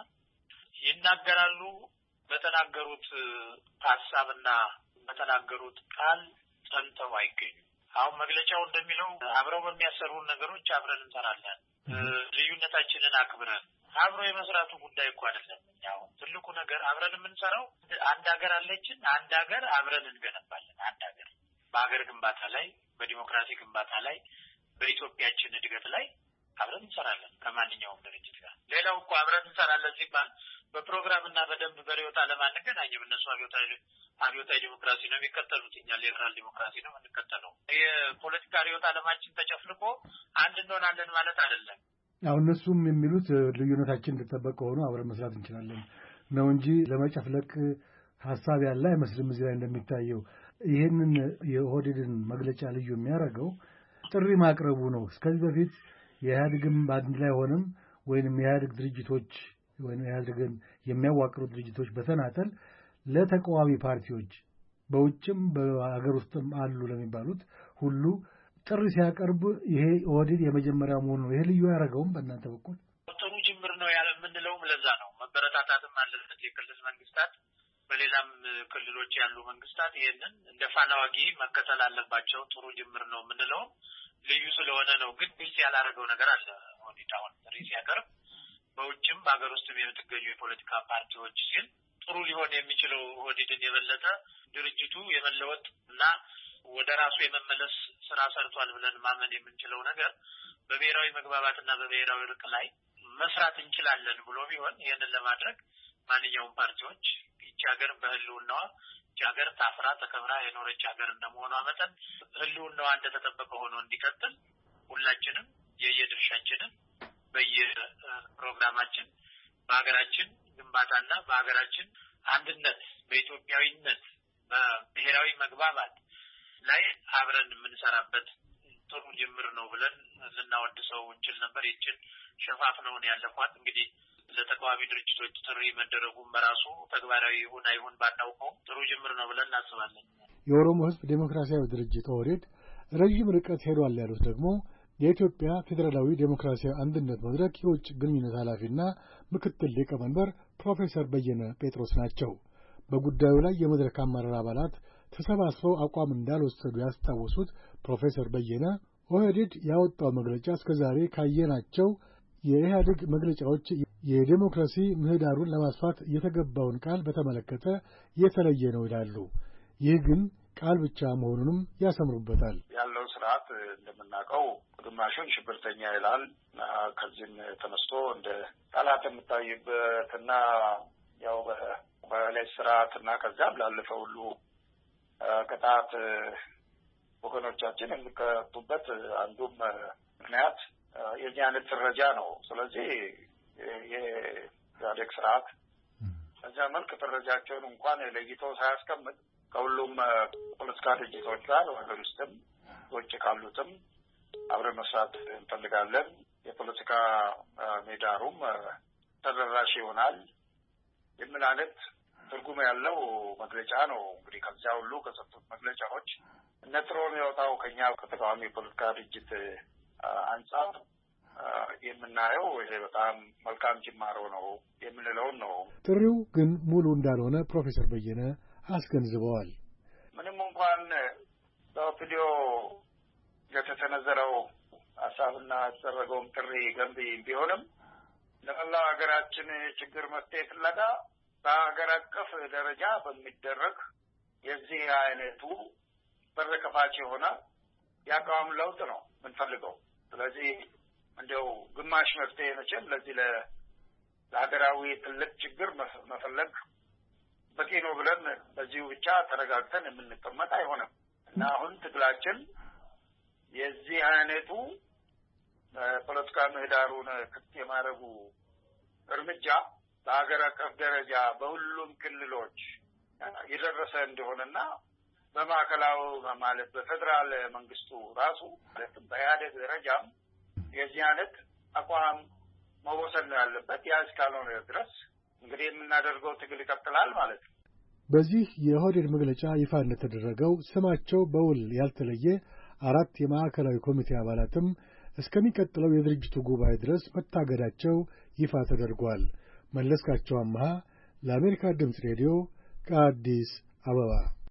ይናገራሉ። በተናገሩት ሀሳብና በተናገሩት ቃል ጸንተው አይገኙም። አሁን መግለጫው እንደሚለው አብረው በሚያሰሩን ነገሮች አብረን እንሰራለን፣ ልዩነታችንን አክብረን አብሮ የመስራቱ ጉዳይ እኮ አይደለም። ያው ትልቁ ነገር አብረን የምንሰራው አንድ ሀገር አለችን፣ አንድ ሀገር አብረን እንገነባለን። አንድ ሀገር በሀገር ግንባታ ላይ፣ በዲሞክራሲ ግንባታ ላይ፣ በኢትዮጵያችን እድገት ላይ አብረን እንሰራለን ከማንኛውም ድርጅት ጋር። ሌላው እኮ አብረን እንሰራለን ሲባል በፕሮግራምና በደንብ በርዕዮተ ዓለም አንገናኝም። እነሱ አብዮታዊ አብዮታዊ ዲሞክራሲ ነው የሚከተሉት፣ እኛ ሊበራል ዲሞክራሲ ነው የምንከተለው። የፖለቲካ ርዕዮተ ዓለማችን ተጨፍልቆ አንድ እንሆናለን ማለት አይደለም። አሁን እነሱም የሚሉት ልዩነታችን እንደተጠበቀ ሆኖ አብረን መስራት እንችላለን ነው እንጂ ለመጨፍለቅ ሀሳብ ያለ አይመስልም። እዚህ ላይ እንደሚታየው ይህንን የኦህዴድን መግለጫ ልዩ የሚያደርገው ጥሪ ማቅረቡ ነው። እስከዚህ በፊት የኢህአዴግም በአንድ ላይ ሆነም ወይንም የኢህአዴግ ድርጅቶች ወይም ኢህአዴግን የሚያዋቅሩ ድርጅቶች በተናጠል ለተቃዋሚ ፓርቲዎች በውጭም በሀገር ውስጥም አሉ ለሚባሉት ሁሉ ጥሪ ሲያቀርብ ይሄ ኦህዴድ የመጀመሪያ መሆኑ ነው። ይሄ ልዩ ያደረገውም በእናንተ በኩል ጥሩ ጅምር ነው ያለ የምንለውም ለዛ ነው። መበረታታትም አለበት። የክልል መንግስታት፣ በሌላም ክልሎች ያሉ መንግስታት ይሄንን እንደ ፋና ወጊ መከተል አለባቸው። ጥሩ ጅምር ነው የምንለው ልዩ ስለሆነ ነው። ግን ግልጽ ያላደረገው ነገር አለ። ኦህዴድ አሁን ጥሪ ሲያቀርብ በውጭም በሀገር ውስጥም የምትገኙ የፖለቲካ ፓርቲዎች ሲል ጥሩ ሊሆን የሚችለው ኦህዴድን የበለጠ ድርጅቱ የመለወጥ እና ወደ ራሱ የመመለስ ስራ ሰርቷል ብለን ማመን የምንችለው ነገር በብሔራዊ መግባባትና በብሔራዊ እርቅ ላይ መስራት እንችላለን ብሎ ቢሆን ይህንን ለማድረግ ማንኛውም ፓርቲዎች ይህች ሀገር በህልውናዋ ይህች ሀገር ታፍራ ተከብራ የኖረች ሀገር እንደመሆኗ መጠን ህልውናዋ እንደተጠበቀ ሆኖ እንዲቀጥል ሁላችንም የየድርሻችንን በየፕሮግራማችን በሀገራችን ግንባታና በሀገራችን አንድነት በኢትዮጵያዊነት በብሔራዊ መግባባት ላይ አብረን የምንሰራበት ጥሩ ጅምር ነው ብለን ልናወድሰው እንችል ነበር። ይችን ሸፋፍነውን ያለፏት እንግዲህ ለተቃዋሚ ድርጅቶች ጥሪ መደረጉን በራሱ ተግባራዊ ይሁን አይሁን ባናውቀው ጥሩ ጅምር ነው ብለን እናስባለን። የኦሮሞ ሕዝብ ዴሞክራሲያዊ ድርጅት ኦህዴድ ረጅም ርቀት ሄዷል ያሉት ደግሞ የኢትዮጵያ ፌዴራላዊ ዴሞክራሲያዊ አንድነት መድረክ የውጭ ግንኙነት ኃላፊና ምክትል ሊቀመንበር ፕሮፌሰር በየነ ጴጥሮስ ናቸው። በጉዳዩ ላይ የመድረክ አመራር አባላት ተሰባስበው አቋም እንዳልወሰዱ ያስታወሱት ፕሮፌሰር በየነ ኦህዴድ ያወጣው መግለጫ እስከዛሬ ካየናቸው የኢህአዴግ መግለጫዎች የዴሞክራሲ ምህዳሩን ለማስፋት የተገባውን ቃል በተመለከተ የተለየ ነው ይላሉ። ይህ ግን ቃል ብቻ መሆኑንም ያሰምሩበታል። ያለው ስርዓት እንደምናውቀው ግማሹን ሽብርተኛ ይላል። ከዚህም ተነስቶ እንደ ጠላት የምታይበትና ያው በላይ ስርዓትና ከዛም ላለፈ ሁሉ ቅጣት ወገኖቻችን የሚቀጡበት አንዱም ምክንያት የዚህ አይነት ፍረጃ ነው። ስለዚህ የኢህአዴግ ስርዓት በዚያ መልክ ፍረጃቸውን እንኳን ለይተው ሳያስቀምጥ ከሁሉም ፖለቲካ ድርጅቶች ጋር በሀገር ውስጥም ውጭ ካሉትም አብረን መስራት እንፈልጋለን። የፖለቲካ ሜዳሩም ተደራሽ ይሆናል የሚል አይነት ትርጉም ያለው መግለጫ ነው። እንግዲህ ከዚያ ሁሉ ከሰጡት መግለጫዎች ነጥሮ የሚወጣው ከኛ ከተቃዋሚ የፖለቲካ ድርጅት አንጻር የምናየው ይሄ በጣም መልካም ጅማሮ ነው የምንለውን ነው። ጥሪው ግን ሙሉ እንዳልሆነ ፕሮፌሰር በየነ አስገንዝበዋል። ምንም እንኳን በቪዲዮ የተሰነዘረው ሀሳብና የተደረገውም ጥሪ ገንቢ ቢሆንም ለመላው ሀገራችን ችግር መፍትሄ ፍለጋ በሀገር አቀፍ ደረጃ በሚደረግ የዚህ አይነቱ በር ከፋች የሆነ የአቋም ለውጥ ነው የምንፈልገው። ስለዚህ እንደው ግማሽ መፍትሄ መቼም ለዚህ ለሀገራዊ ትልቅ ችግር መፈለግ በቂ ነው ብለን በዚሁ ብቻ ተረጋግተን የምንቀመጥ አይሆንም እና አሁን ትግላችን የዚህ አይነቱ ፖለቲካ ምህዳሩን ክፍት የማድረጉ እርምጃ በሀገር አቀፍ ደረጃ በሁሉም ክልሎች የደረሰ እንደሆነና በማዕከላዊ ማለት በፌዴራል መንግስቱ ራሱ ማለትም በኢህአዴግ ደረጃም የዚህ አይነት አቋም መወሰድ ነው ያለበት። ያ እስካልሆነ ድረስ እንግዲህ የምናደርገው ትግል ይቀጥላል ማለት ነው። በዚህ የኦህዴድ መግለጫ ይፋ እንደተደረገው ስማቸው በውል ያልተለየ አራት የማዕከላዊ ኮሚቴ አባላትም እስከሚቀጥለው የድርጅቱ ጉባኤ ድረስ መታገዳቸው ይፋ ተደርጓል። መለስካቸው አምሃ ለአሜሪካ ድምፅ ሬዲዮ ከአዲስ አበባ።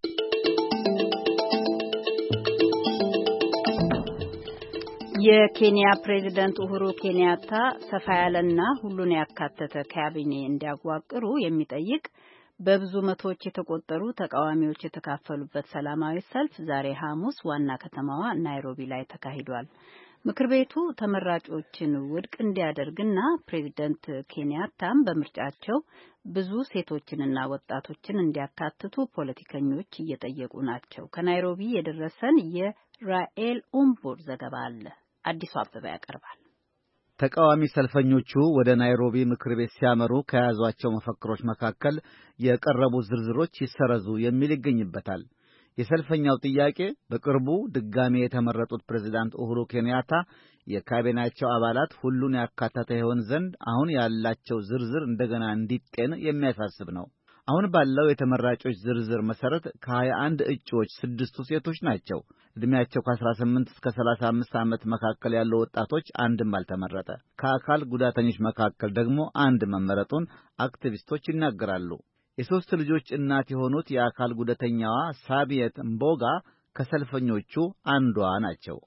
የኬንያ ፕሬዝዳንት ኡሁሩ ኬንያታ ሰፋ ያለና ሁሉን ያካተተ ካቢኔ እንዲያዋቅሩ የሚጠይቅ በብዙ መቶዎች የተቆጠሩ ተቃዋሚዎች የተካፈሉበት ሰላማዊ ሰልፍ ዛሬ ሐሙስ ዋና ከተማዋ ናይሮቢ ላይ ተካሂዷል። ምክር ቤቱ ተመራጮችን ውድቅ እንዲያደርግና ፕሬዝዳንት ኬንያታም በምርጫቸው ብዙ ሴቶችንና ወጣቶችን እንዲያካትቱ ፖለቲከኞች እየጠየቁ ናቸው። ከናይሮቢ የደረሰን የራኤል ኡምቡር ዘገባ አለ። አዲሱ አበባ ያቀርባል። ተቃዋሚ ሰልፈኞቹ ወደ ናይሮቢ ምክር ቤት ሲያመሩ ከያዟቸው መፈክሮች መካከል የቀረቡ ዝርዝሮች ይሰረዙ የሚል ይገኝበታል። የሰልፈኛው ጥያቄ በቅርቡ ድጋሜ የተመረጡት ፕሬዝዳንት ኡሁሩ ኬንያታ የካቢኔያቸው አባላት ሁሉን ያካተተ ይሆን ዘንድ አሁን ያላቸው ዝርዝር እንደገና እንዲጤን የሚያሳስብ ነው። አሁን ባለው የተመራጮች ዝርዝር መሰረት ከሀያ አንድ እጩዎች ስድስቱ ሴቶች ናቸው። እድሜያቸው ከአስራ ስምንት እስከ ሰላሳ አምስት ዓመት መካከል ያሉ ወጣቶች አንድም አልተመረጠ። ከአካል ጉዳተኞች መካከል ደግሞ አንድ መመረጡን አክቲቪስቶች ይናገራሉ። የሶስት ልጆች እናት የሆኑት የአካል ጉዳተኛዋ ሳቢየት ምቦጋ ከሰልፈኞቹ አንዷ ናቸው።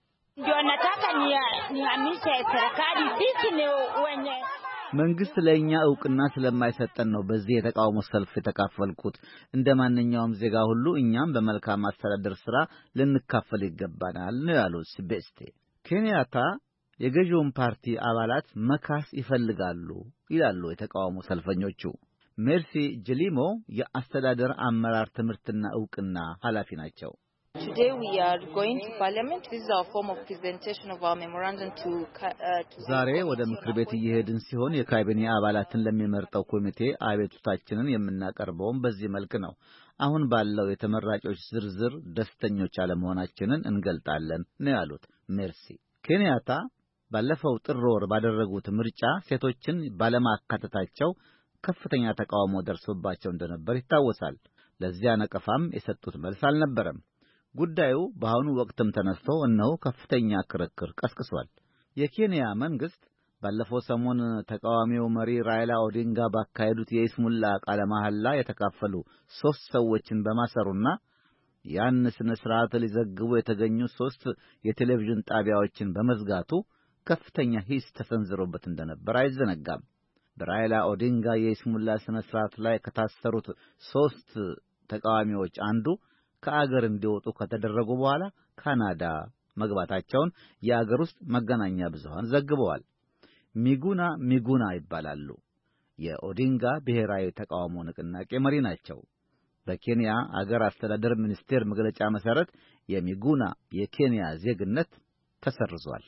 መንግስት ለኛ ዕውቅና ስለማይሰጠን ነው በዚህ የተቃውሞ ሰልፍ የተካፈልኩት። እንደ ማንኛውም ዜጋ ሁሉ እኛም በመልካም አስተዳደር ሥራ ልንካፈል ይገባናል ነው ያሉት ሲቤስቴ። ኬንያታ የገዢውን ፓርቲ አባላት መካስ ይፈልጋሉ ይላሉ የተቃውሞ ሰልፈኞቹ። ሜርሲ ጀሊሞ የአስተዳደር አመራር ትምህርትና ዕውቅና ኃላፊ ናቸው። Today we are going to Parliament. This is our form of presentation of our memorandum to ዛሬ ወደ ምክር ቤት እየሄድን ሲሆን የካቢኔ አባላትን ለሚመርጠው ኮሚቴ አቤቱታችንን የምናቀርበውም በዚህ መልክ ነው። አሁን ባለው የተመራጮች ዝርዝር ደስተኞች አለመሆናችንን እንገልጣለን ነው ያሉት ሜርሲ። ኬንያታ ባለፈው ጥር ወር ባደረጉት ምርጫ ሴቶችን ባለማካተታቸው ከፍተኛ ተቃውሞ ደርሶባቸው እንደነበር ይታወሳል። ለዚያ ነቀፋም የሰጡት መልስ አልነበረም። ጉዳዩ በአሁኑ ወቅትም ተነስቶ እነሆ ከፍተኛ ክርክር ቀስቅሷል። የኬንያ መንግስት ባለፈው ሰሞን ተቃዋሚው መሪ ራይላ ኦዲንጋ ባካሄዱት የይስሙላ ቃለ መሐላ የተካፈሉ ሶስት ሰዎችን በማሰሩና ያን ስነ ስርዓት ሊዘግቡ የተገኙ ሶስት የቴሌቪዥን ጣቢያዎችን በመዝጋቱ ከፍተኛ ሂስ ተሰንዝሮበት እንደነበር አይዘነጋም። በራይላ ኦዲንጋ የይስሙላ ስነ ስርዓት ላይ ከታሰሩት ሶስት ተቃዋሚዎች አንዱ ከአገር እንዲወጡ ከተደረጉ በኋላ ካናዳ መግባታቸውን የአገር ውስጥ መገናኛ ብዙሃን ዘግበዋል። ሚጉና ሚጉና ይባላሉ። የኦዲንጋ ብሔራዊ ተቃውሞ ንቅናቄ መሪ ናቸው። በኬንያ አገር አስተዳደር ሚኒስቴር መግለጫ መሰረት የሚጉና የኬንያ ዜግነት ተሰርዟል።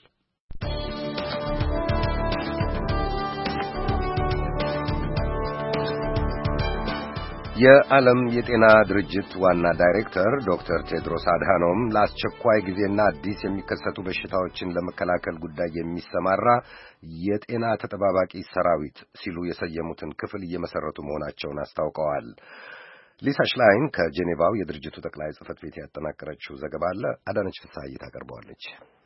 የዓለም የጤና ድርጅት ዋና ዳይሬክተር ዶክተር ቴድሮስ አድሃኖም ለአስቸኳይ ጊዜና አዲስ የሚከሰቱ በሽታዎችን ለመከላከል ጉዳይ የሚሰማራ የጤና ተጠባባቂ ሰራዊት ሲሉ የሰየሙትን ክፍል እየመሰረቱ መሆናቸውን አስታውቀዋል። ሊሳ ሽላይን ከጄኔቫው የድርጅቱ ጠቅላይ ጽሕፈት ቤት ያጠናቀረችው ዘገባ አለ። አዳነች ፍስሐዬ ታቀርበዋለች።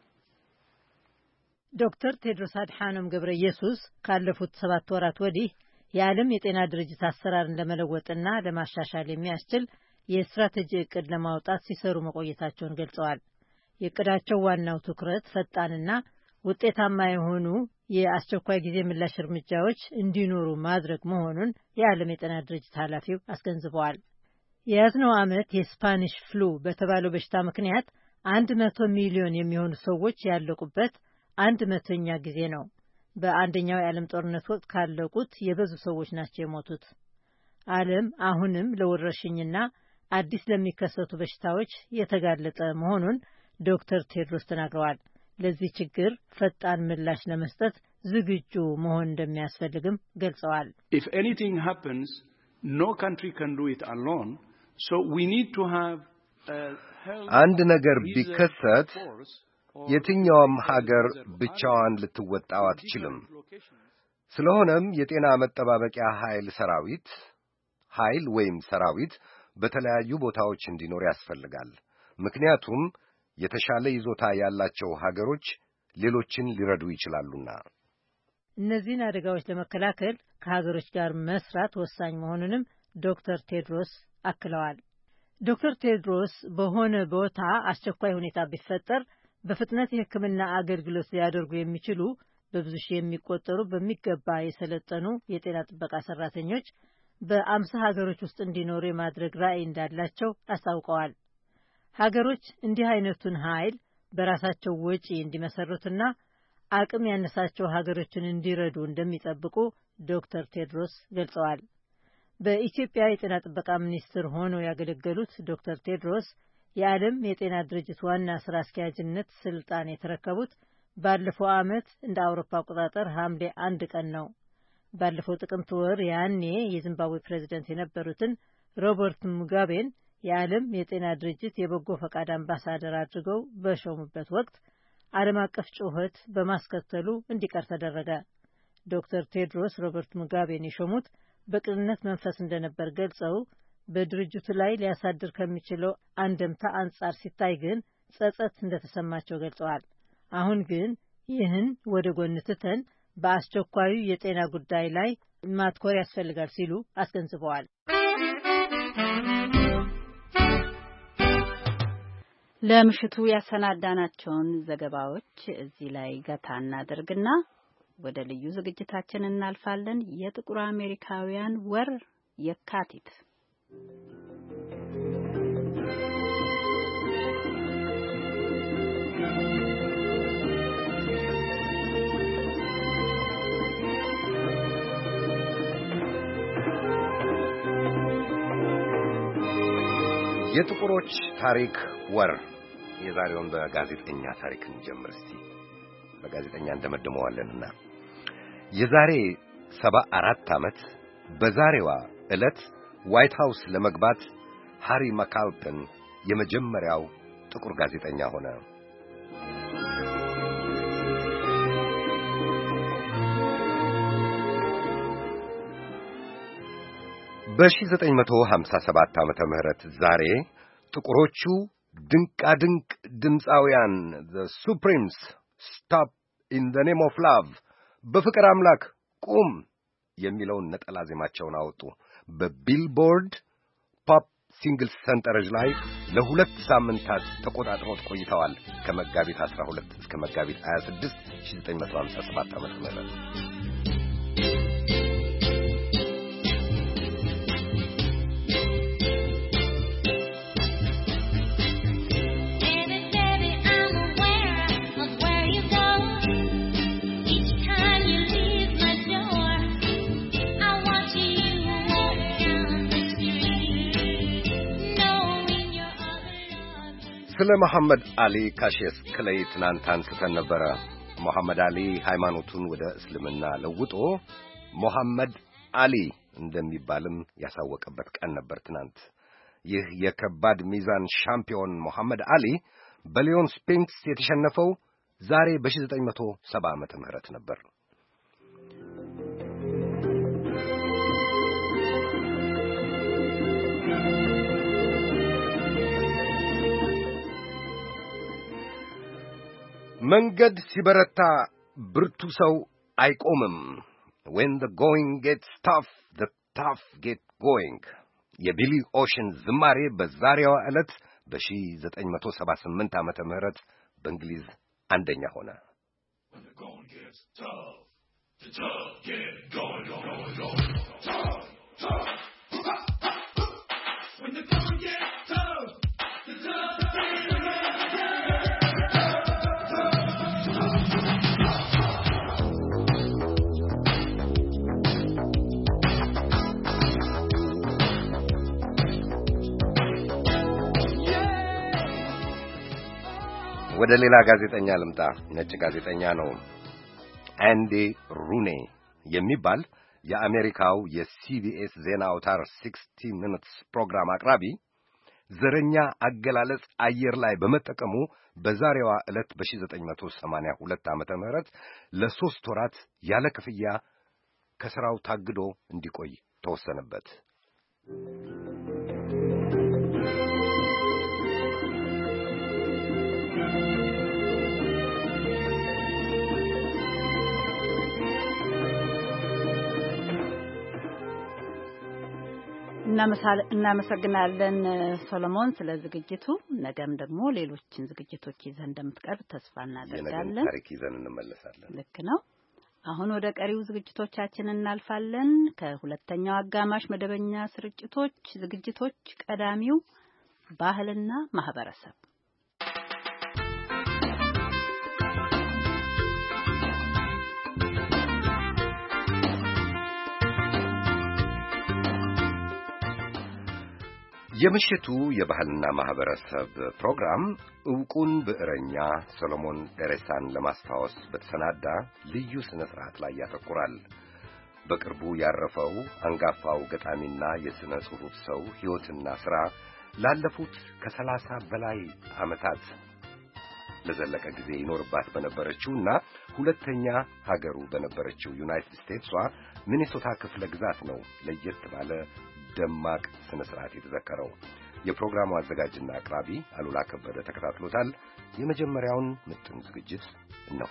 ዶክተር ቴድሮስ አድሃኖም ገብረ ኢየሱስ ካለፉት ሰባት ወራት ወዲህ የዓለም የጤና ድርጅት አሰራርን ለመለወጥና ለማሻሻል የሚያስችል የስትራቴጂ ዕቅድ ለማውጣት ሲሰሩ መቆየታቸውን ገልጸዋል። የዕቅዳቸው ዋናው ትኩረት ፈጣንና ውጤታማ የሆኑ የአስቸኳይ ጊዜ ምላሽ እርምጃዎች እንዲኖሩ ማድረግ መሆኑን የዓለም የጤና ድርጅት ኃላፊው አስገንዝበዋል። የያዝነው ዓመት የስፓኒሽ ፍሉ በተባለው በሽታ ምክንያት አንድ መቶ ሚሊዮን የሚሆኑ ሰዎች ያለቁበት አንድ መቶኛ ጊዜ ነው። በአንደኛው የዓለም ጦርነት ወቅት ካለቁት የበዙ ሰዎች ናቸው የሞቱት። ዓለም አሁንም ለወረርሽኝና አዲስ ለሚከሰቱ በሽታዎች የተጋለጠ መሆኑን ዶክተር ቴድሮስ ተናግረዋል። ለዚህ ችግር ፈጣን ምላሽ ለመስጠት ዝግጁ መሆን እንደሚያስፈልግም ገልጸዋል። If anything happens, no country can do it alone, so we need to have አንድ ነገር ቢከሰት የትኛውም ሀገር ብቻዋን ልትወጣው አትችልም። ስለሆነም የጤና መጠባበቂያ ኃይል ሰራዊት ኃይል ወይም ሰራዊት በተለያዩ ቦታዎች እንዲኖር ያስፈልጋል። ምክንያቱም የተሻለ ይዞታ ያላቸው ሀገሮች ሌሎችን ሊረዱ ይችላሉና። እነዚህን አደጋዎች ለመከላከል ከሀገሮች ጋር መስራት ወሳኝ መሆኑንም ዶክተር ቴድሮስ አክለዋል። ዶክተር ቴድሮስ በሆነ ቦታ አስቸኳይ ሁኔታ ቢፈጠር በፍጥነት የሕክምና አገልግሎት ሊያደርጉ የሚችሉ በብዙ ሺህ የሚቆጠሩ በሚገባ የሰለጠኑ የጤና ጥበቃ ሰራተኞች በአምሳ ሀገሮች ውስጥ እንዲኖሩ የማድረግ ራዕይ እንዳላቸው አስታውቀዋል። ሀገሮች እንዲህ አይነቱን ኃይል በራሳቸው ወጪ እንዲመሰርቱና አቅም ያነሳቸው ሀገሮችን እንዲረዱ እንደሚጠብቁ ዶክተር ቴድሮስ ገልጸዋል። በኢትዮጵያ የጤና ጥበቃ ሚኒስትር ሆነው ያገለገሉት ዶክተር ቴድሮስ የዓለም የጤና ድርጅት ዋና ስራ አስኪያጅነት ስልጣን የተረከቡት ባለፈው ዓመት እንደ አውሮፓ አቆጣጠር ሐምሌ አንድ ቀን ነው። ባለፈው ጥቅምት ወር ያኔ የዚምባብዌ ፕሬዝደንት የነበሩትን ሮበርት ሙጋቤን የዓለም የጤና ድርጅት የበጎ ፈቃድ አምባሳደር አድርገው በሾሙበት ወቅት ዓለም አቀፍ ጩኸት በማስከተሉ እንዲቀር ተደረገ። ዶክተር ቴድሮስ ሮበርት ሙጋቤን የሾሙት በቅንነት መንፈስ እንደነበር ገልጸው በድርጅቱ ላይ ሊያሳድር ከሚችለው አንድምታ አንጻር ሲታይ ግን ጸጸት እንደተሰማቸው ገልጸዋል። አሁን ግን ይህን ወደ ጎን ትተን በአስቸኳዩ የጤና ጉዳይ ላይ ማትኮር ያስፈልጋል ሲሉ አስገንዝበዋል። ለምሽቱ ያሰናዳናቸውን ዘገባዎች እዚህ ላይ ገታ እናደርግና ወደ ልዩ ዝግጅታችን እናልፋለን። የጥቁር አሜሪካውያን ወር የካቲት የጥቁሮች ታሪክ ወር። የዛሬውን በጋዜጠኛ ታሪክ እንጀምር እስቲ። በጋዜጠኛ እንደመደመዋለንና የዛሬ ሰባ አራት ዓመት በዛሬዋ ዕለት ዋይት ሃውስ ለመግባት ሃሪ ማካልተን የመጀመሪያው ጥቁር ጋዜጠኛ ሆነ። በ1957 ዓመተ ምህረት ዛሬ ጥቁሮቹ ድንቃድንቅ ድምፃውያን the Supremes Stop in the Name of Love በፍቅር አምላክ ቁም የሚለውን ነጠላ ዜማቸውን አወጡ። በቢልቦርድ ፖፕ ሲንግልስ ሰንጠረዥ ላይ ለሁለት ሳምንታት ተቆጣጥረው ቆይተዋል። ከመጋቢት አስራ ሁለት እስከ መጋቢት ሃያ ስድስት ሺህ ዘጠኝ መቶ ሃምሳ ሰባት ዓመተ ምህረት ስለ መሐመድ አሊ ካሼስ ክሌይ ትናንት አንስተን ነበረ። መሐመድ አሊ ሃይማኖቱን ወደ እስልምና ለውጦ መሐመድ አሊ እንደሚባልም ያሳወቀበት ቀን ነበር ትናንት። ይህ የከባድ ሚዛን ሻምፒዮን መሐመድ አሊ በሊዮን ስፒንክስ የተሸነፈው ዛሬ በ1970 ዓመተ ምህረት ነበር። መንገድ ሲበረታ ብርቱ ሰው አይቆምም። when the going gets tough the tough get going የቢሊ ኦሽን ዝማሬ በዛሬዋ ዕለት በ1978 ዓመተ ምህረት በእንግሊዝ አንደኛ ሆነ። when the going gets tough the tough get going going going tough tough when the going gets tough the tough ወደ ሌላ ጋዜጠኛ ልምጣ። ነጭ ጋዜጠኛ ነው። አንዲ ሩኔ የሚባል የአሜሪካው የሲቢኤስ ዜና አውታር ስልሳ ሚኒትስ ፕሮግራም አቅራቢ ዘረኛ አገላለጽ አየር ላይ በመጠቀሙ በዛሬዋ ዕለት በ1982 ዓመተ ምህረት ለሶስት ወራት ያለ ክፍያ ከሥራው ታግዶ እንዲቆይ ተወሰነበት። እናመሰግናለን ሰሎሞን ስለ ዝግጅቱ። ነገም ደግሞ ሌሎችን ዝግጅቶች ይዘን እንደምትቀርብ ተስፋ እናደርጋለን። የነገም ታሪክ ይዘን እንመለሳለን። ልክ ነው። አሁን ወደ ቀሪው ዝግጅቶቻችን እናልፋለን። ከሁለተኛው አጋማሽ መደበኛ ስርጭቶች ዝግጅቶች ቀዳሚው ባህልና ማህበረሰብ የምሽቱ የባህልና ማህበረሰብ ፕሮግራም ዕውቁን ብዕረኛ ሰሎሞን ደሬሳን ለማስታወስ በተሰናዳ ልዩ ስነ ስርዓት ላይ ያተኩራል። በቅርቡ ያረፈው አንጋፋው ገጣሚና የስነ ጽሑፍ ሰው ሕይወትና ሥራ ላለፉት ከሰላሳ በላይ ዓመታት ለዘለቀ ጊዜ ይኖርባት በነበረችውና ሁለተኛ ሀገሩ በነበረችው ዩናይትድ ስቴትሷ ሚኒሶታ ክፍለ ግዛት ነው ለየት ባለ ደማቅ ስነ ስርዓት የተዘከረው። የፕሮግራሙ አዘጋጅና አቅራቢ አሉላ ከበደ ተከታትሎታል። የመጀመሪያውን ምጥን ዝግጅት እነሆ።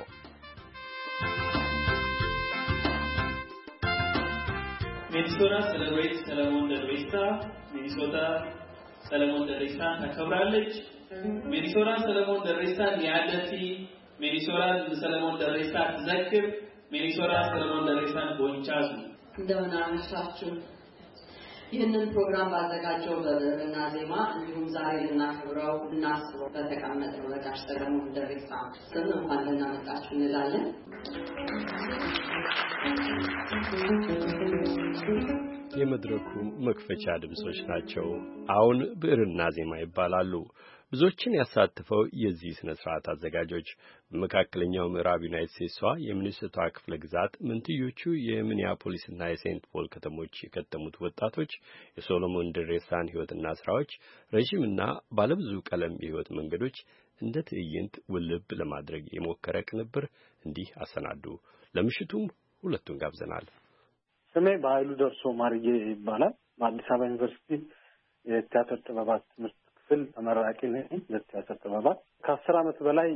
ሚኒሶታ ሴሌብሬት ሰለሞን ደሬሳ። ሚኒሶታ ሰለሞን ደሬሳ ታከብራለች። ሚኒሶታ ሰለሞን ደሬሳ ያለቲ ሚኒሶታ ሰለሞን ደሬሳ ትዘክር። ሚኒሶታ ሰለሞን ደሬሳን ቦንቻዙ። እንደምን አመሻችሁ። ይህንን ፕሮግራም ባዘጋጀው በብዕርና ዜማ እንዲሁም ዛሬ ልናከብረው እናስበው በተቀመጥነው በጋሽ ሰለሞን ደሬሳ ስም እንኳን ደህና መጣችሁ እንላለን። የመድረኩ መክፈቻ ድምጾች ናቸው። አሁን ብዕርና ዜማ ይባላሉ። ብዙዎችን ያሳተፈው የዚህ ስነ ስርዓት አዘጋጆች በመካከለኛው ምዕራብ ዩናይትድ ስቴትሷ የሚኒሶታ ክፍለ ግዛት ምንትዮቹ የሚኒያፖሊስና የሴንት ፖል ከተሞች የከተሙት ወጣቶች የሶሎሞን ደሬሳን ሕይወትና ስራዎች ረጅምና ባለብዙ ቀለም የሕይወት መንገዶች እንደ ትዕይንት ውልብ ለማድረግ የሞከረ ቅንብር እንዲህ አሰናዱ። ለምሽቱም ሁለቱን ጋብዘናል። ስሜ በኃይሉ ደርሶ ማርጌ ይባላል። በአዲስ አበባ ዩኒቨርሲቲ የቲያትር ጥበባት ትምህርት ክፍል ተመራቂ ነኝ። ለቲያትር ጥበባት ከአስር ዓመት በላይ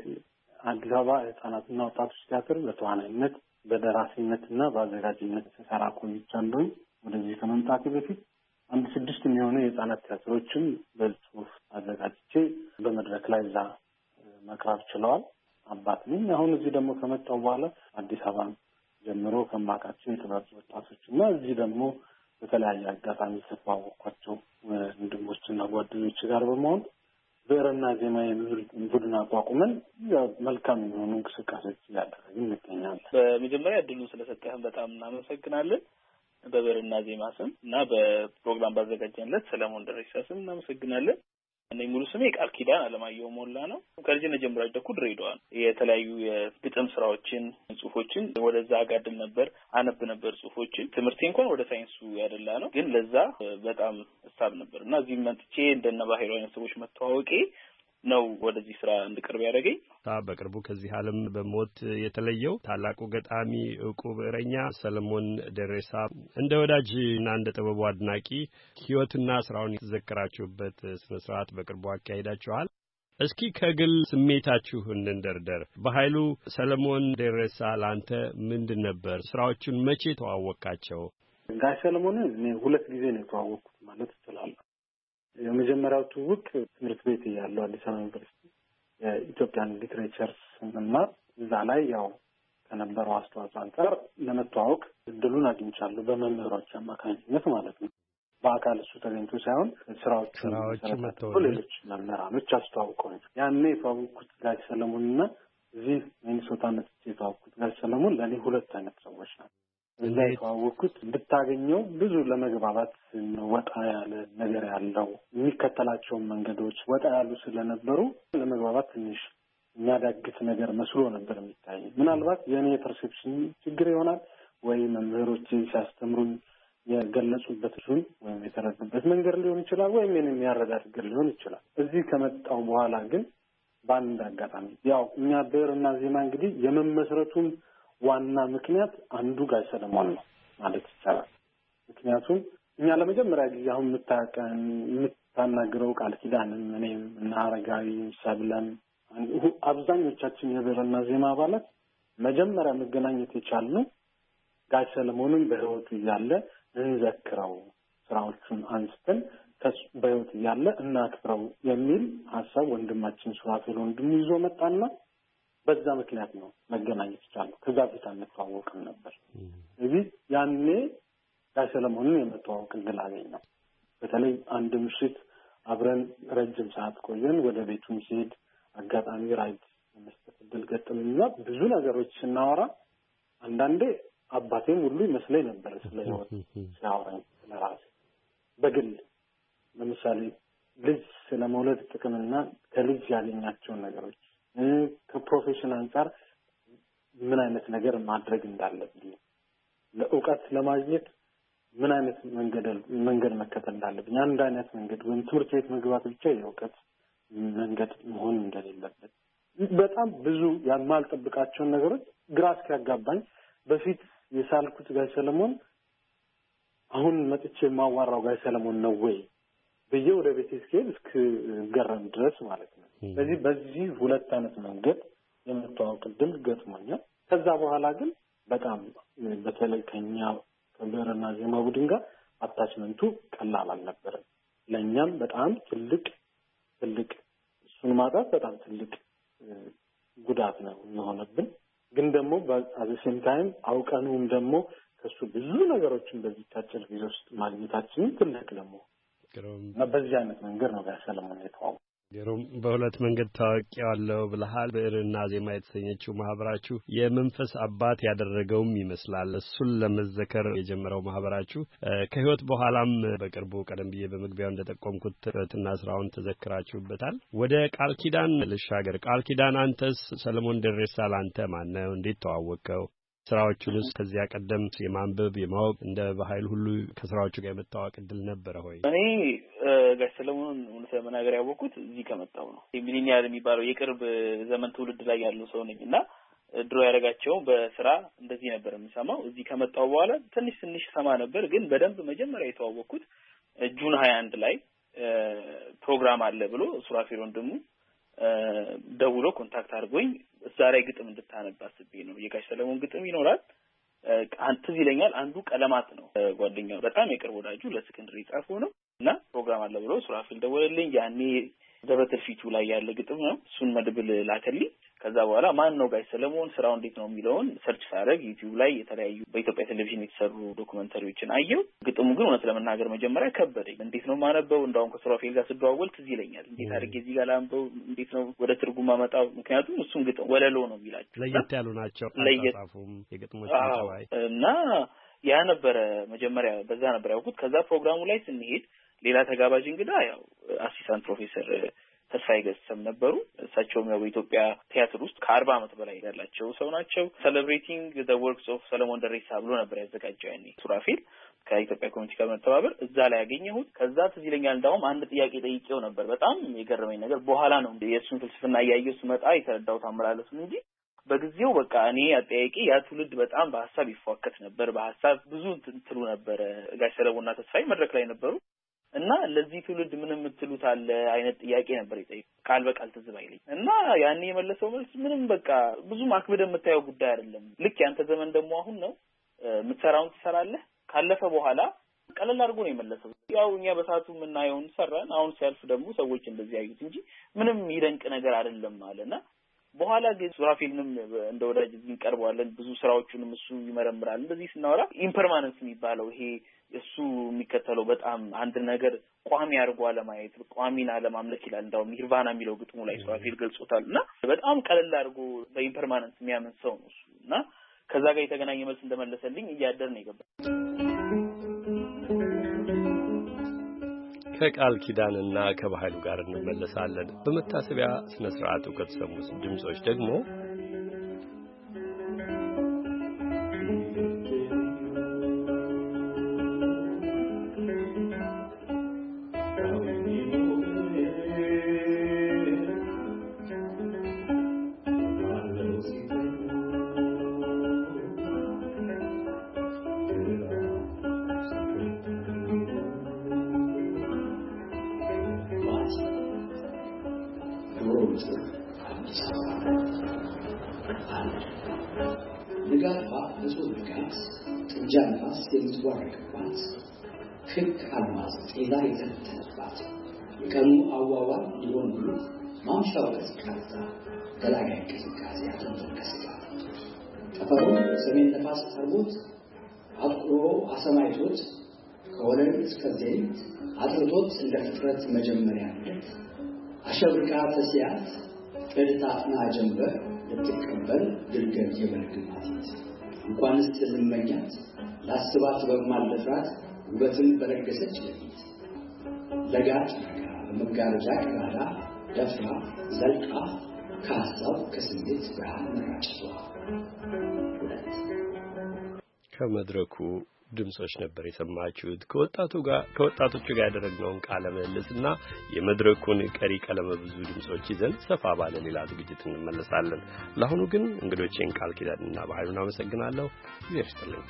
በአዲስ አበባ ህጻናትና ወጣቶች ቲያትር በተዋናይነት በደራሲነትና በአዘጋጅነት ስሰራ ቆይቻለሁ። ወደዚህ ከመምጣቴ በፊት አንድ ስድስት የሚሆኑ የህጻናት ቲያትሮችን በጽሁፍ አዘጋጅቼ በመድረክ ላይ እዛ መቅረብ ችለዋል። አባት ነኝ። አሁን እዚህ ደግሞ ከመጣሁ በኋላ አዲስ አበባ ጀምሮ ከማውቃቸው የጥበብ ወጣቶች እና እዚህ ደግሞ በተለያየ አጋጣሚ የተዋወቅኳቸው ወንድሞችና ጓደኞች ጋር በመሆን ብዕርና ዜማ የሚል ቡድን አቋቁመን መልካም የሆኑ እንቅስቃሴዎች እያደረግን እንገኛለን። በመጀመሪያ እድሉን ስለሰጠህን በጣም እናመሰግናለን። በብዕርና ዜማ ስም እና በፕሮግራም ባዘጋጀንለት ሰለሞን ደሬሳ ስም እናመሰግናለን። እኔ ሙሉ ስሜ ቃል ኪዳን አለማየሁ ሞላ ነው። ከልጅነት ጀምሮ ያደኩት ድሬዳዋ ነው። የተለያዩ የግጥም ስራዎችን፣ ጽሁፎችን ወደዛ አጋድል ነበር፣ አነብ ነበር ጽሁፎችን። ትምህርቴ እንኳን ወደ ሳይንሱ ያደላ ነው፣ ግን ለዛ በጣም እሳብ ነበር እና እዚህ መጥቼ እንደነ ባህሩ አይነት ሰዎች መተዋወቄ ነው ወደዚህ ስራ እንድቀርብ ያደረገኝ። በቅርቡ ከዚህ ዓለም በሞት የተለየው ታላቁ ገጣሚ ዕውቁ ብዕረኛ ሰለሞን ደሬሳ እንደ ወዳጅና እንደ ጥበቡ አድናቂ ህይወትና ስራውን የተዘከራችሁበት ስነ ስርዓት በቅርቡ አካሂዳችኋል። እስኪ ከግል ስሜታችሁ እንደርደር። በኃይሉ ሰለሞን ደሬሳ ላንተ ምንድን ነበር? ስራዎቹን መቼ ተዋወቃቸው? ጋሽ ሰለሞን እኔ ሁለት ጊዜ ነው የተዋወቅኩት ማለት እችላለሁ። የመጀመሪያው ትውውቅ ትምህርት ቤት እያለሁ አዲስ አበባ ዩኒቨርሲቲ የኢትዮጵያን ሊትሬቸር እና እዛ ላይ ያው ከነበረው አስተዋጽኦ አንጻር ለመተዋወቅ እድሉን አግኝቻለሁ በመምህሮች አማካኝነት ማለት ነው። በአካል እሱ ተገኝቶ ሳይሆን ስራዎቹ መተው ሌሎች መምህራኖች አስተዋውቀው ያኔ የተዋወቅኩት ጋሽ ሰለሞንና እዚህ ሚኒሶታ መጥቼ የተዋወቅኩት ጋሽ ሰለሞን ለእኔ ሁለት አይነት ሰዎች ናቸው። እዛ የተዋወቅኩት ብታገኘው ብዙ ለመግባባት ወጣ ያለ ነገር ያለው የሚከተላቸውን መንገዶች ወጣ ያሉ ስለነበሩ ለመግባባት ትንሽ የሚያዳግት ነገር መስሎ ነበር የሚታይ። ምናልባት የእኔ የፐርሴፕሽን ችግር ይሆናል ወይ መምህሮች ሲያስተምሩኝ የገለጹበት ዙን ወይም የተረዱበት መንገድ ሊሆን ይችላል፣ ወይም የኔ የሚያረዳድ ሊሆን ይችላል። እዚህ ከመጣው በኋላ ግን በአንድ አጋጣሚ ያው እኛ ብዕርና ዜማ እንግዲህ የመመስረቱን ዋና ምክንያት አንዱ ጋሽ ሰለሞን ነው ማለት ይቻላል። ምክንያቱም እኛ ለመጀመሪያ ጊዜ አሁን የምታቀን የምታናግረው ቃል ኪዳንን እኔም እና አረጋዊ ሰብለን አብዛኞቻችን የብዕርና ዜማ አባላት መጀመሪያ መገናኘት የቻልነው ጋሽ ሰለሞንን በህይወቱ እያለ እንዘክረው፣ ስራዎቹን አንስተን በህይወት እያለ እናክብረው የሚል ሀሳብ ወንድማችን ሱራፌል ወንድሙ ይዞ መጣና በዛ ምክንያት ነው መገናኘት ይቻላል። ከዛ በፊት አንተዋወቅም ነበር። ስለዚህ ያኔ ጋሽ ሰለሞንን የመተዋወቅ እድል አገኘን። በተለይ አንድ ምሽት አብረን ረጅም ሰዓት ቆየን። ወደ ቤቱ ሲሄድ አጋጣሚ ራይድ መስጠት እድል ገጠመኝና ብዙ ነገሮች ስናወራ አንዳንዴ አባቴም ሁሉ ይመስለኝ ነበር ስለ ህይወት ሲያወራኝ ስለራሴ በግል ለምሳሌ ልጅ ስለመውለድ ጥቅምና ከልጅ ያገኛቸውን ነገሮች ከፕሮፌሽን አንጻር ምን አይነት ነገር ማድረግ እንዳለብኝ ለእውቀት ለማግኘት ምን አይነት መንገድ መንገድ መከተል እንዳለብኝ አንድ አይነት መንገድ ወይም ትምህርት ቤት መግባት ብቻ የእውቀት መንገድ መሆን እንደሌለበት በጣም ብዙ ያልማልጠብቃቸውን ነገሮች ግራ እስኪያጋባኝ በፊት የሳልኩት ጋሽ ሰለሞን አሁን መጥቼ የማዋራው ጋሽ ሰለሞን ነው ወይ ብዬ ወደ ቤቴ ስሄድ እስክገረም ድረስ ማለት ነው። ስለዚህ በዚህ ሁለት አይነት መንገድ የመተዋወቅ እድል ገጥሞኛል። ከዛ በኋላ ግን በጣም በተለይ ከኛ ከብዕርና ዜማ ቡድን ጋር አታችመንቱ ቀላል አልነበረም። ለእኛም በጣም ትልቅ ትልቅ እሱን ማጣት በጣም ትልቅ ጉዳት ነው የሆነብን። ግን ደግሞ በአዘሴም ታይም አውቀኑም ደግሞ ከሱ ብዙ ነገሮችን በዚህ ታጭር ጊዜ ውስጥ ማግኘታችን ትልቅ ደግሞ እና በዚህ አይነት መንገድ ነው ጋር ሰለሞን የተዋወቀው። ግሩም በሁለት መንገድ ታውቂዋለሁ ብለሃል። ብዕርና ዜማ የተሰኘችው ማህበራችሁ የመንፈስ አባት ያደረገውም ይመስላል። እሱን ለመዘከር የጀመረው ማህበራችሁ ከህይወት በኋላም በቅርቡ ቀደም ብዬ በመግቢያው እንደጠቆምኩት ህይወትና ስራውን ተዘክራችሁበታል። ወደ ቃል ኪዳን ልሻገር። ቃል ኪዳን አንተስ ሰለሞን ደሬሳ ላንተ ማን ነው? እንዴት ተዋወቀው? ስራዎቹንስ ከዚያ ቀደም የማንበብ የማወቅ እንደ በኃይል ሁሉ ከስራዎቹ ጋር የመታወቅ እድል ነበረ ሆይ? እኔ ጋሽ ሰለሞን እውነት ለመናገር ያወቅኩት እዚህ ከመጣሁ ነው። ሚሊኒያል የሚባለው የቅርብ ዘመን ትውልድ ላይ ያለው ሰው ነኝ እና ድሮ ያደረጋቸው በስራ እንደዚህ ነበር የምሰማው። እዚህ ከመጣው በኋላ ትንሽ ትንሽ ሰማ ነበር፣ ግን በደንብ መጀመሪያ የተዋወቅኩት ጁን ሀያ አንድ ላይ ፕሮግራም አለ ብሎ ሱራፌል ወንድሙ ደውሎ ኮንታክት አድርጎኝ እዛ ላይ ግጥም እንድታነብ አስቤ ነው። የጋሽ ሰለሞን ግጥም ይኖራል። አንተ ይለኛል አንዱ ቀለማት ነው ጓደኛው በጣም የቅርብ ወዳጁ ለስክንድሪ ጻፈው ነው እና ፕሮግራም አለ ብሎ ሱራፌል ደወለልኝ። ያኔ ዘበትር ፊቱ ላይ ያለ ግጥም ነው። እሱን መድብል ላከልኝ። ከዛ በኋላ ማን ነው ጋሽ ሰለሞን ስራው እንዴት ነው የሚለውን ሰርች ሳደርግ ዩቲዩብ ላይ የተለያዩ በኢትዮጵያ ቴሌቪዥን የተሰሩ ዶክመንተሪዎችን አየሁ። ግጥሙ ግን እውነት ለመናገር መጀመሪያ ከበደኝ። እንዴት ነው ማነበው? እንዳውም ከሱራፌል ጋር ስደዋወል ትዝ ይለኛል እንዴት አድርጌ እዚህ ጋር ላንበው፣ እንዴት ነው ወደ ትርጉም አመጣው? ምክንያቱም እሱም ግጥም ወለሎ ነው የሚላቸው ለየት ያሉ ናቸው አጻጻፉም የግጥሞች ተዋይ እና ያ ነበረ መጀመሪያ በዛ ነበር ያውቁት። ከዛ ፕሮግራሙ ላይ ስንሄድ ሌላ ተጋባዥ እንግዳ ያው አሲስታንት ፕሮፌሰር ተስፋዬ ገሰም ነበሩ። እሳቸውም ያው በኢትዮጵያ ቲያትር ውስጥ ከአርባ ዓመት በላይ ያላቸው ሰው ናቸው። ሴሌብሬቲንግ ዘ ወርክስ ኦፍ ሰለሞን ደሬሳ ብሎ ነበር ያዘጋጀው ያኔ ሱራፌል ከኢትዮጵያ ኮሚኒቲ ጋር መተባበር። እዛ ላይ ያገኘሁት። ከዛ ትዝ ይለኛል እንዳውም አንድ ጥያቄ ጠይቄው ነበር። በጣም የገረመኝ ነገር በኋላ ነው የእሱን ፍልስፍና እያየሁ ስመጣ የተረዳሁት አመላለሱን እንጂ በጊዜው በቃ እኔ አጠያቂ ያ ትውልድ በጣም በሀሳብ ይፏከት ነበር። በሀሳብ ብዙ እንትሉ ነበር። ጋሽ ሰለሞንና ተስፋዬ መድረክ ላይ ነበሩ እና ለዚህ ትውልድ ምን የምትሉት አለ አይነት ጥያቄ ነበር የጠየቁት። ቃል በቃል ትዝ ባይለኝ እና ያኔ የመለሰው መልስ ምንም በቃ ብዙ ማክበደ የምታየው ጉዳይ አይደለም። ልክ ያንተ ዘመን ደግሞ አሁን ነው የምትሰራውን ትሰራለህ። ካለፈ በኋላ ቀለል አድርጎ ነው የመለሰው። ያው እኛ በሰዓቱ የምናየውን ሰራን፣ አሁን ሲያልፍ ደግሞ ሰዎች እንደዚህ ያዩት እንጂ ምንም ይደንቅ ነገር አይደለም አለና በኋላ ግን ሱራፌልንም እንደ ወዳጅ እንቀርበዋለን። ብዙ ስራዎቹንም እሱ ይመረምራል። እንደዚህ ስናወራ ኢምፐርማነንስ የሚባለው ይሄ እሱ የሚከተለው በጣም አንድ ነገር ቋሚ አድርጎ አለማየት፣ ቋሚና አለማምለክ ይላል። እንዳውም ኒርቫና የሚለው ግጥሙ ላይ ሱራፌል ገልጾታል። እና በጣም ቀለል አድርጎ በኢምፐርማነንስ የሚያምን ሰው ነው እሱ። እና ከዛ ጋር የተገናኘ መልስ እንደመለሰልኝ እያደር ነው የገባው። ከቃል ኪዳንና ከባህሉ ጋር እንመለሳለን። በመታሰቢያ ስነ ስርዓቱ ከተሰሙት ድምጾች ደግሞ የምትዋረቅባት ክክ አልማዝ ጤዛ የተነተነባት የቀኑ አዋዋል ሊሆን ብሎ ማምሻው ቀዝቃዛ ገላጋይ እንቅስቃሴ አተንቀስቃሴ ጠፈሩ ሰሜን ነፋስ ተርቦት አጥቁሮ አሰማይቶት ከወለል እስከ ዘይት አጥርቶት እንደ ፍጥረት መጀመሪያ ልደት አሸብርቃ ተስያት ጥድታፍና ጀንበር ልትቀበል ድርገት የመርግማት እንኳንስ ልመኛት ላስባት በማለፍራት ውበትን በለገሰች ለፊት ለጋጭ ነጋ በመጋረጃ ቀዳዳ ደፍራ ዘልቃ ከሀሳብ ከስሜት ብርሃን መራጭቷ ሁለት ከመድረኩ ድምጾች ነበር የሰማችሁት። ከወጣቱ ጋር ከወጣቶቹ ጋር ያደረግነውን ቃለ ምልልስና የመድረኩን ቀሪ ቀለመ ብዙ ድምጾች ይዘን ሰፋ ባለ ሌላ ዝግጅት እንመለሳለን። ለአሁኑ ግን እንግዶቼን ቃል ኪዳንና ባህሉን አመሰግናለሁ። ይርስትልኝ።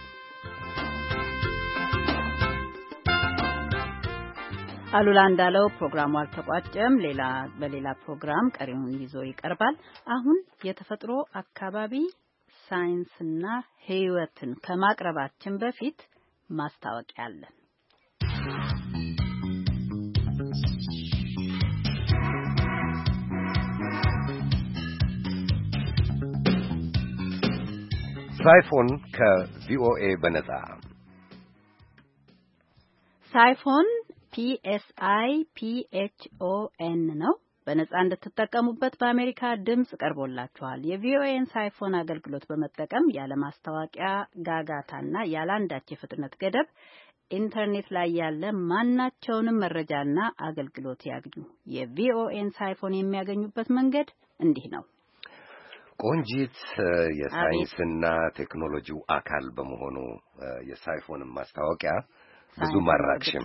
አሉላ እንዳለው ፕሮግራሙ አልተቋጨም። ሌላ በሌላ ፕሮግራም ቀሪውን ይዞ ይቀርባል። አሁን የተፈጥሮ አካባቢ ሳይንስና ሕይወትን ከማቅረባችን በፊት ማስታወቂያ አለን። ሳይፎን ከቪኦኤ በነጻ ሳይፎን ፒ ኤስ አይ ፒ ኤች ኦ ኤን ነው። በነጻ እንድትጠቀሙበት በአሜሪካ ድምጽ ቀርቦላችኋል። የቪኦኤን ሳይፎን አገልግሎት በመጠቀም ያለ ማስታወቂያ ጋጋታና ያለ አንዳች የፍጥነት ገደብ ኢንተርኔት ላይ ያለ ማናቸውንም መረጃና አገልግሎት ያግኙ። የቪኦኤን ሳይፎን የሚያገኙበት መንገድ እንዲህ ነው። ቆንጂት የሳይንስና ቴክኖሎጂው አካል በመሆኑ የሳይፎንን ማስታወቂያ ብዙ ማራክሽም።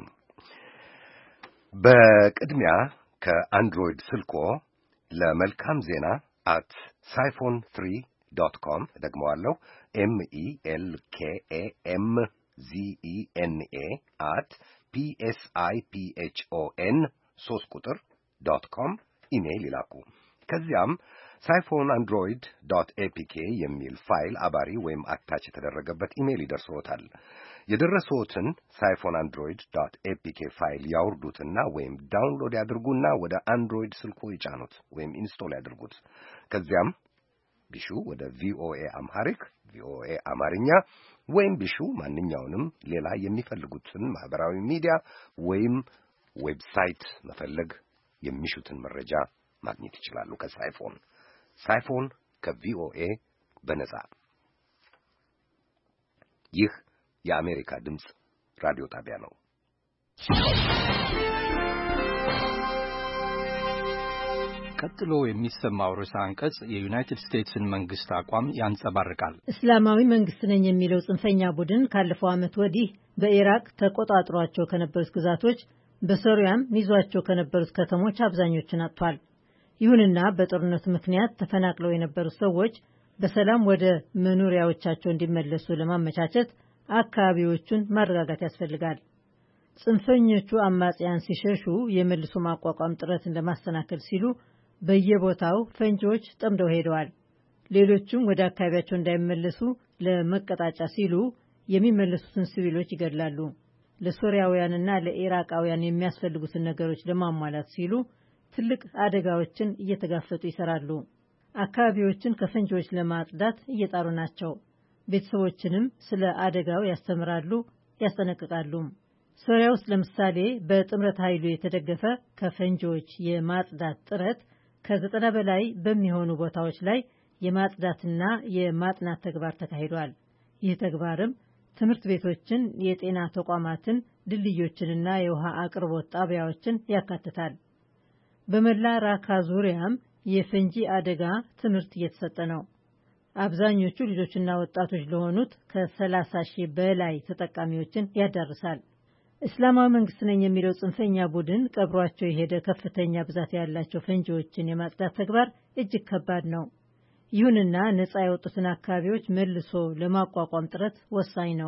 በቅድሚያ ከአንድሮይድ ስልኮ ለመልካም ዜና አት ሳይፎን ትሪ ዶት ኮም ደግመዋለሁ ኤም ኢ ኤል ኬ ኤ ኤም ዚ ኢ ኤን ኤ አት ፒ ኤስ አይ ፒ ኤች ኦ ኤን ሶስት ቁጥር ዶት ኮም ኢሜይል ይላኩ። ከዚያም ሳይፎን አንድሮይድ ዶት ኤ ፒ ኬ የሚል ፋይል አባሪ ወይም አታች የተደረገበት ኢሜይል ይደርስዎታል። የደረሰዎትን ሳይፎን አንድሮይድ ዶት ኤ ፒ ኬ ፋይል ያውርዱትና ወይም ዳውንሎድ ያድርጉና ወደ አንድሮይድ ስልኮ ይጫኑት ወይም ኢንስቶል ያድርጉት። ከዚያም ቢሹ ወደ ቪኦኤ አምሃሪክ ቪኦኤ አማርኛ ወይም ቢሹ ማንኛውንም ሌላ የሚፈልጉትን ማህበራዊ ሚዲያ ወይም ዌብሳይት መፈለግ የሚሹትን መረጃ ማግኘት ይችላሉ። ከሳይፎን ሳይፎን ከቪኦኤ በነጻ። ይህ የአሜሪካ ድምፅ ራዲዮ ጣቢያ ነው። ቀጥሎ የሚሰማው ርዕሰ አንቀጽ የዩናይትድ ስቴትስን መንግስት አቋም ያንጸባርቃል። እስላማዊ መንግስት ነኝ የሚለው ጽንፈኛ ቡድን ካለፈው ዓመት ወዲህ በኢራቅ ተቆጣጥሯቸው ከነበሩት ግዛቶች፣ በሶሪያም ይዟቸው ከነበሩት ከተሞች አብዛኞቹን አጥቷል። ይሁንና በጦርነቱ ምክንያት ተፈናቅለው የነበሩት ሰዎች በሰላም ወደ መኖሪያዎቻቸው እንዲመለሱ ለማመቻቸት አካባቢዎቹን ማረጋጋት ያስፈልጋል። ጽንፈኞቹ አማጽያን ሲሸሹ የመልሶ ማቋቋም ጥረትን ለማሰናከል ሲሉ በየቦታው ፈንጂዎች ጠምደው ሄደዋል። ሌሎቹም ወደ አካባቢያቸው እንዳይመለሱ ለመቀጣጫ ሲሉ የሚመለሱትን ሲቪሎች ይገድላሉ። ለሶሪያውያንና ለኢራቃውያን የሚያስፈልጉትን ነገሮች ለማሟላት ሲሉ ትልቅ አደጋዎችን እየተጋፈጡ ይሰራሉ። አካባቢዎችን ከፈንጂዎች ለማጽዳት እየጣሩ ናቸው። ቤተሰቦችንም ስለ አደጋው ያስተምራሉ፣ ያስጠነቅቃሉ። ሶሪያ ውስጥ ለምሳሌ በጥምረት ኃይሉ የተደገፈ ከፈንጂዎች የማጽዳት ጥረት ከዘጠና በላይ በሚሆኑ ቦታዎች ላይ የማጽዳትና የማጥናት ተግባር ተካሂዷል። ይህ ተግባርም ትምህርት ቤቶችን፣ የጤና ተቋማትን፣ ድልድዮችንና የውሃ አቅርቦት ጣቢያዎችን ያካትታል። በመላ ራካ ዙሪያም የፈንጂ አደጋ ትምህርት እየተሰጠ ነው። አብዛኞቹ ልጆችና ወጣቶች ለሆኑት ከሰላሳ ሺህ በላይ ተጠቃሚዎችን ያዳርሳል። እስላማዊ መንግስት ነኝ የሚለው ጽንፈኛ ቡድን ቀብሯቸው የሄደ ከፍተኛ ብዛት ያላቸው ፈንጂዎችን የማጽዳት ተግባር እጅግ ከባድ ነው። ይሁንና ነፃ የወጡትን አካባቢዎች መልሶ ለማቋቋም ጥረት ወሳኝ ነው።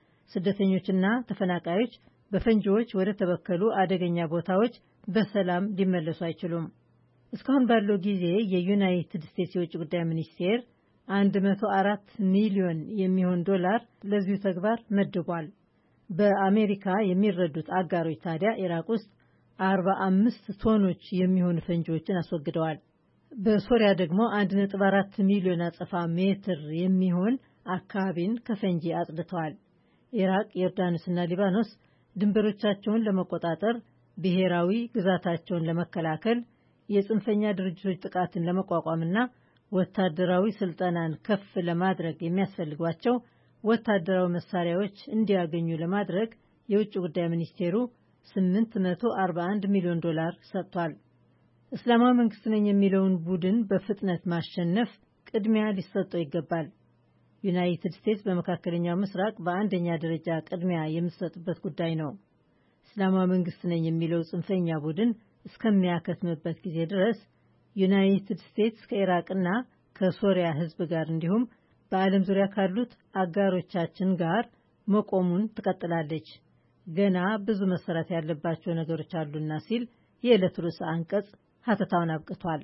ስደተኞችና ተፈናቃዮች በፈንጂዎች ወደ ተበከሉ አደገኛ ቦታዎች በሰላም ሊመለሱ አይችሉም። እስካሁን ባለው ጊዜ የዩናይትድ ስቴትስ የውጭ ጉዳይ ሚኒስቴር መቶ አራት ሚሊዮን የሚሆን ዶላር ለዚሁ ተግባር መድቧል። በአሜሪካ የሚረዱት አጋሮች ታዲያ ኢራቅ ውስጥ አርባ አምስት ቶኖች የሚሆኑ ፈንጂዎችን አስወግደዋል። በሶሪያ ደግሞ አንድ ነጥብ አራት ሚሊዮን አጸፋ ሜትር የሚሆን አካባቢን ከፈንጂ አጽድተዋል። ኢራቅ፣ ዮርዳኖስና ሊባኖስ ድንበሮቻቸውን ለመቆጣጠር፣ ብሔራዊ ግዛታቸውን ለመከላከል፣ የጽንፈኛ ድርጅቶች ጥቃትን ለመቋቋምና ወታደራዊ ስልጠናን ከፍ ለማድረግ የሚያስፈልጓቸው ወታደራዊ መሳሪያዎች እንዲያገኙ ለማድረግ የውጭ ጉዳይ ሚኒስቴሩ ስምንት መቶ አርባ አንድ ሚሊዮን ዶላር ሰጥቷል። እስላማዊ መንግስት ነኝ የሚለውን ቡድን በፍጥነት ማሸነፍ ቅድሚያ ሊሰጠው ይገባል። ዩናይትድ ስቴትስ በመካከለኛው ምስራቅ በአንደኛ ደረጃ ቅድሚያ የምትሰጥበት ጉዳይ ነው። እስላማዊ መንግስት ነኝ የሚለው ጽንፈኛ ቡድን እስከሚያከትምበት ጊዜ ድረስ ዩናይትድ ስቴትስ ከኢራቅና ከሶሪያ ህዝብ ጋር እንዲሁም በዓለም ዙሪያ ካሉት አጋሮቻችን ጋር መቆሙን ትቀጥላለች። ገና ብዙ መሰራት ያለባቸው ነገሮች አሉና ሲል የዕለቱ ርዕሰ አንቀጽ ሀተታውን አብቅቷል።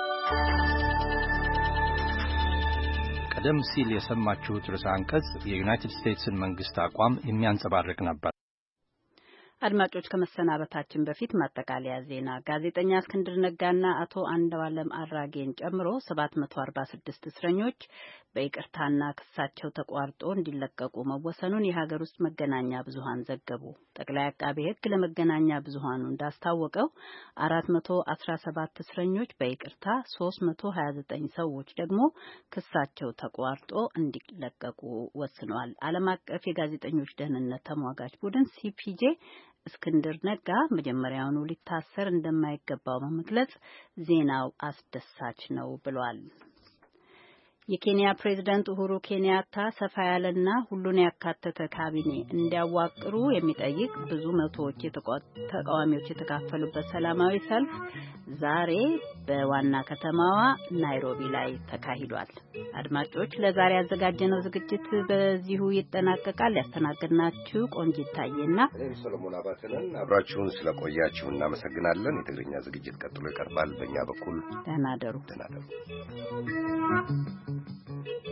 ቀደም ሲል የሰማችሁት ርዕሰ አንቀጽ የዩናይትድ ስቴትስን መንግስት አቋም የሚያንጸባርቅ ነበር። አድማጮች ከመሰናበታችን በፊት ማጠቃለያ ዜና። ጋዜጠኛ እስክንድር ነጋና አቶ አንዱዓለም አራጌን ጨምሮ ሰባት መቶ አርባ ስድስት እስረኞች በይቅርታና ክሳቸው ተቋርጦ እንዲለቀቁ መወሰኑን የሀገር ውስጥ መገናኛ ብዙኃን ዘገቡ። ጠቅላይ አቃቤ ሕግ ለመገናኛ ብዙኃኑ እንዳስታወቀው አራት መቶ አስራ ሰባት እስረኞች በይቅርታ፣ ሶስት መቶ ሀያ ዘጠኝ ሰዎች ደግሞ ክሳቸው ተቋርጦ እንዲለቀቁ ወስኗል። ዓለም አቀፍ የጋዜጠኞች ደህንነት ተሟጋች ቡድን ሲፒጄ እስክንድር ነጋ መጀመሪያውኑ ሊታሰር እንደማይገባው በመግለጽ ዜናው አስደሳች ነው ብሏል። የኬንያ ፕሬዝዳንት ኡሁሩ ኬንያታ ሰፋ ያለና ሁሉን ያካተተ ካቢኔ እንዲያዋቅሩ የሚጠይቅ ብዙ መቶዎች ተቃዋሚዎች የተካፈሉበት ሰላማዊ ሰልፍ ዛሬ በዋና ከተማዋ ናይሮቢ ላይ ተካሂዷል። አድማጮች፣ ለዛሬ ያዘጋጀነው ዝግጅት በዚሁ ይጠናቀቃል። ያስተናገድናችሁ ቆንጂት ታዬና ሰለሞን አባተነን አብራችሁን ስለቆያችሁ እናመሰግናለን። የትግርኛ ዝግጅት ቀጥሎ ይቀርባል። በእኛ በኩል ደህና ደሩ። ደህና ደሩ።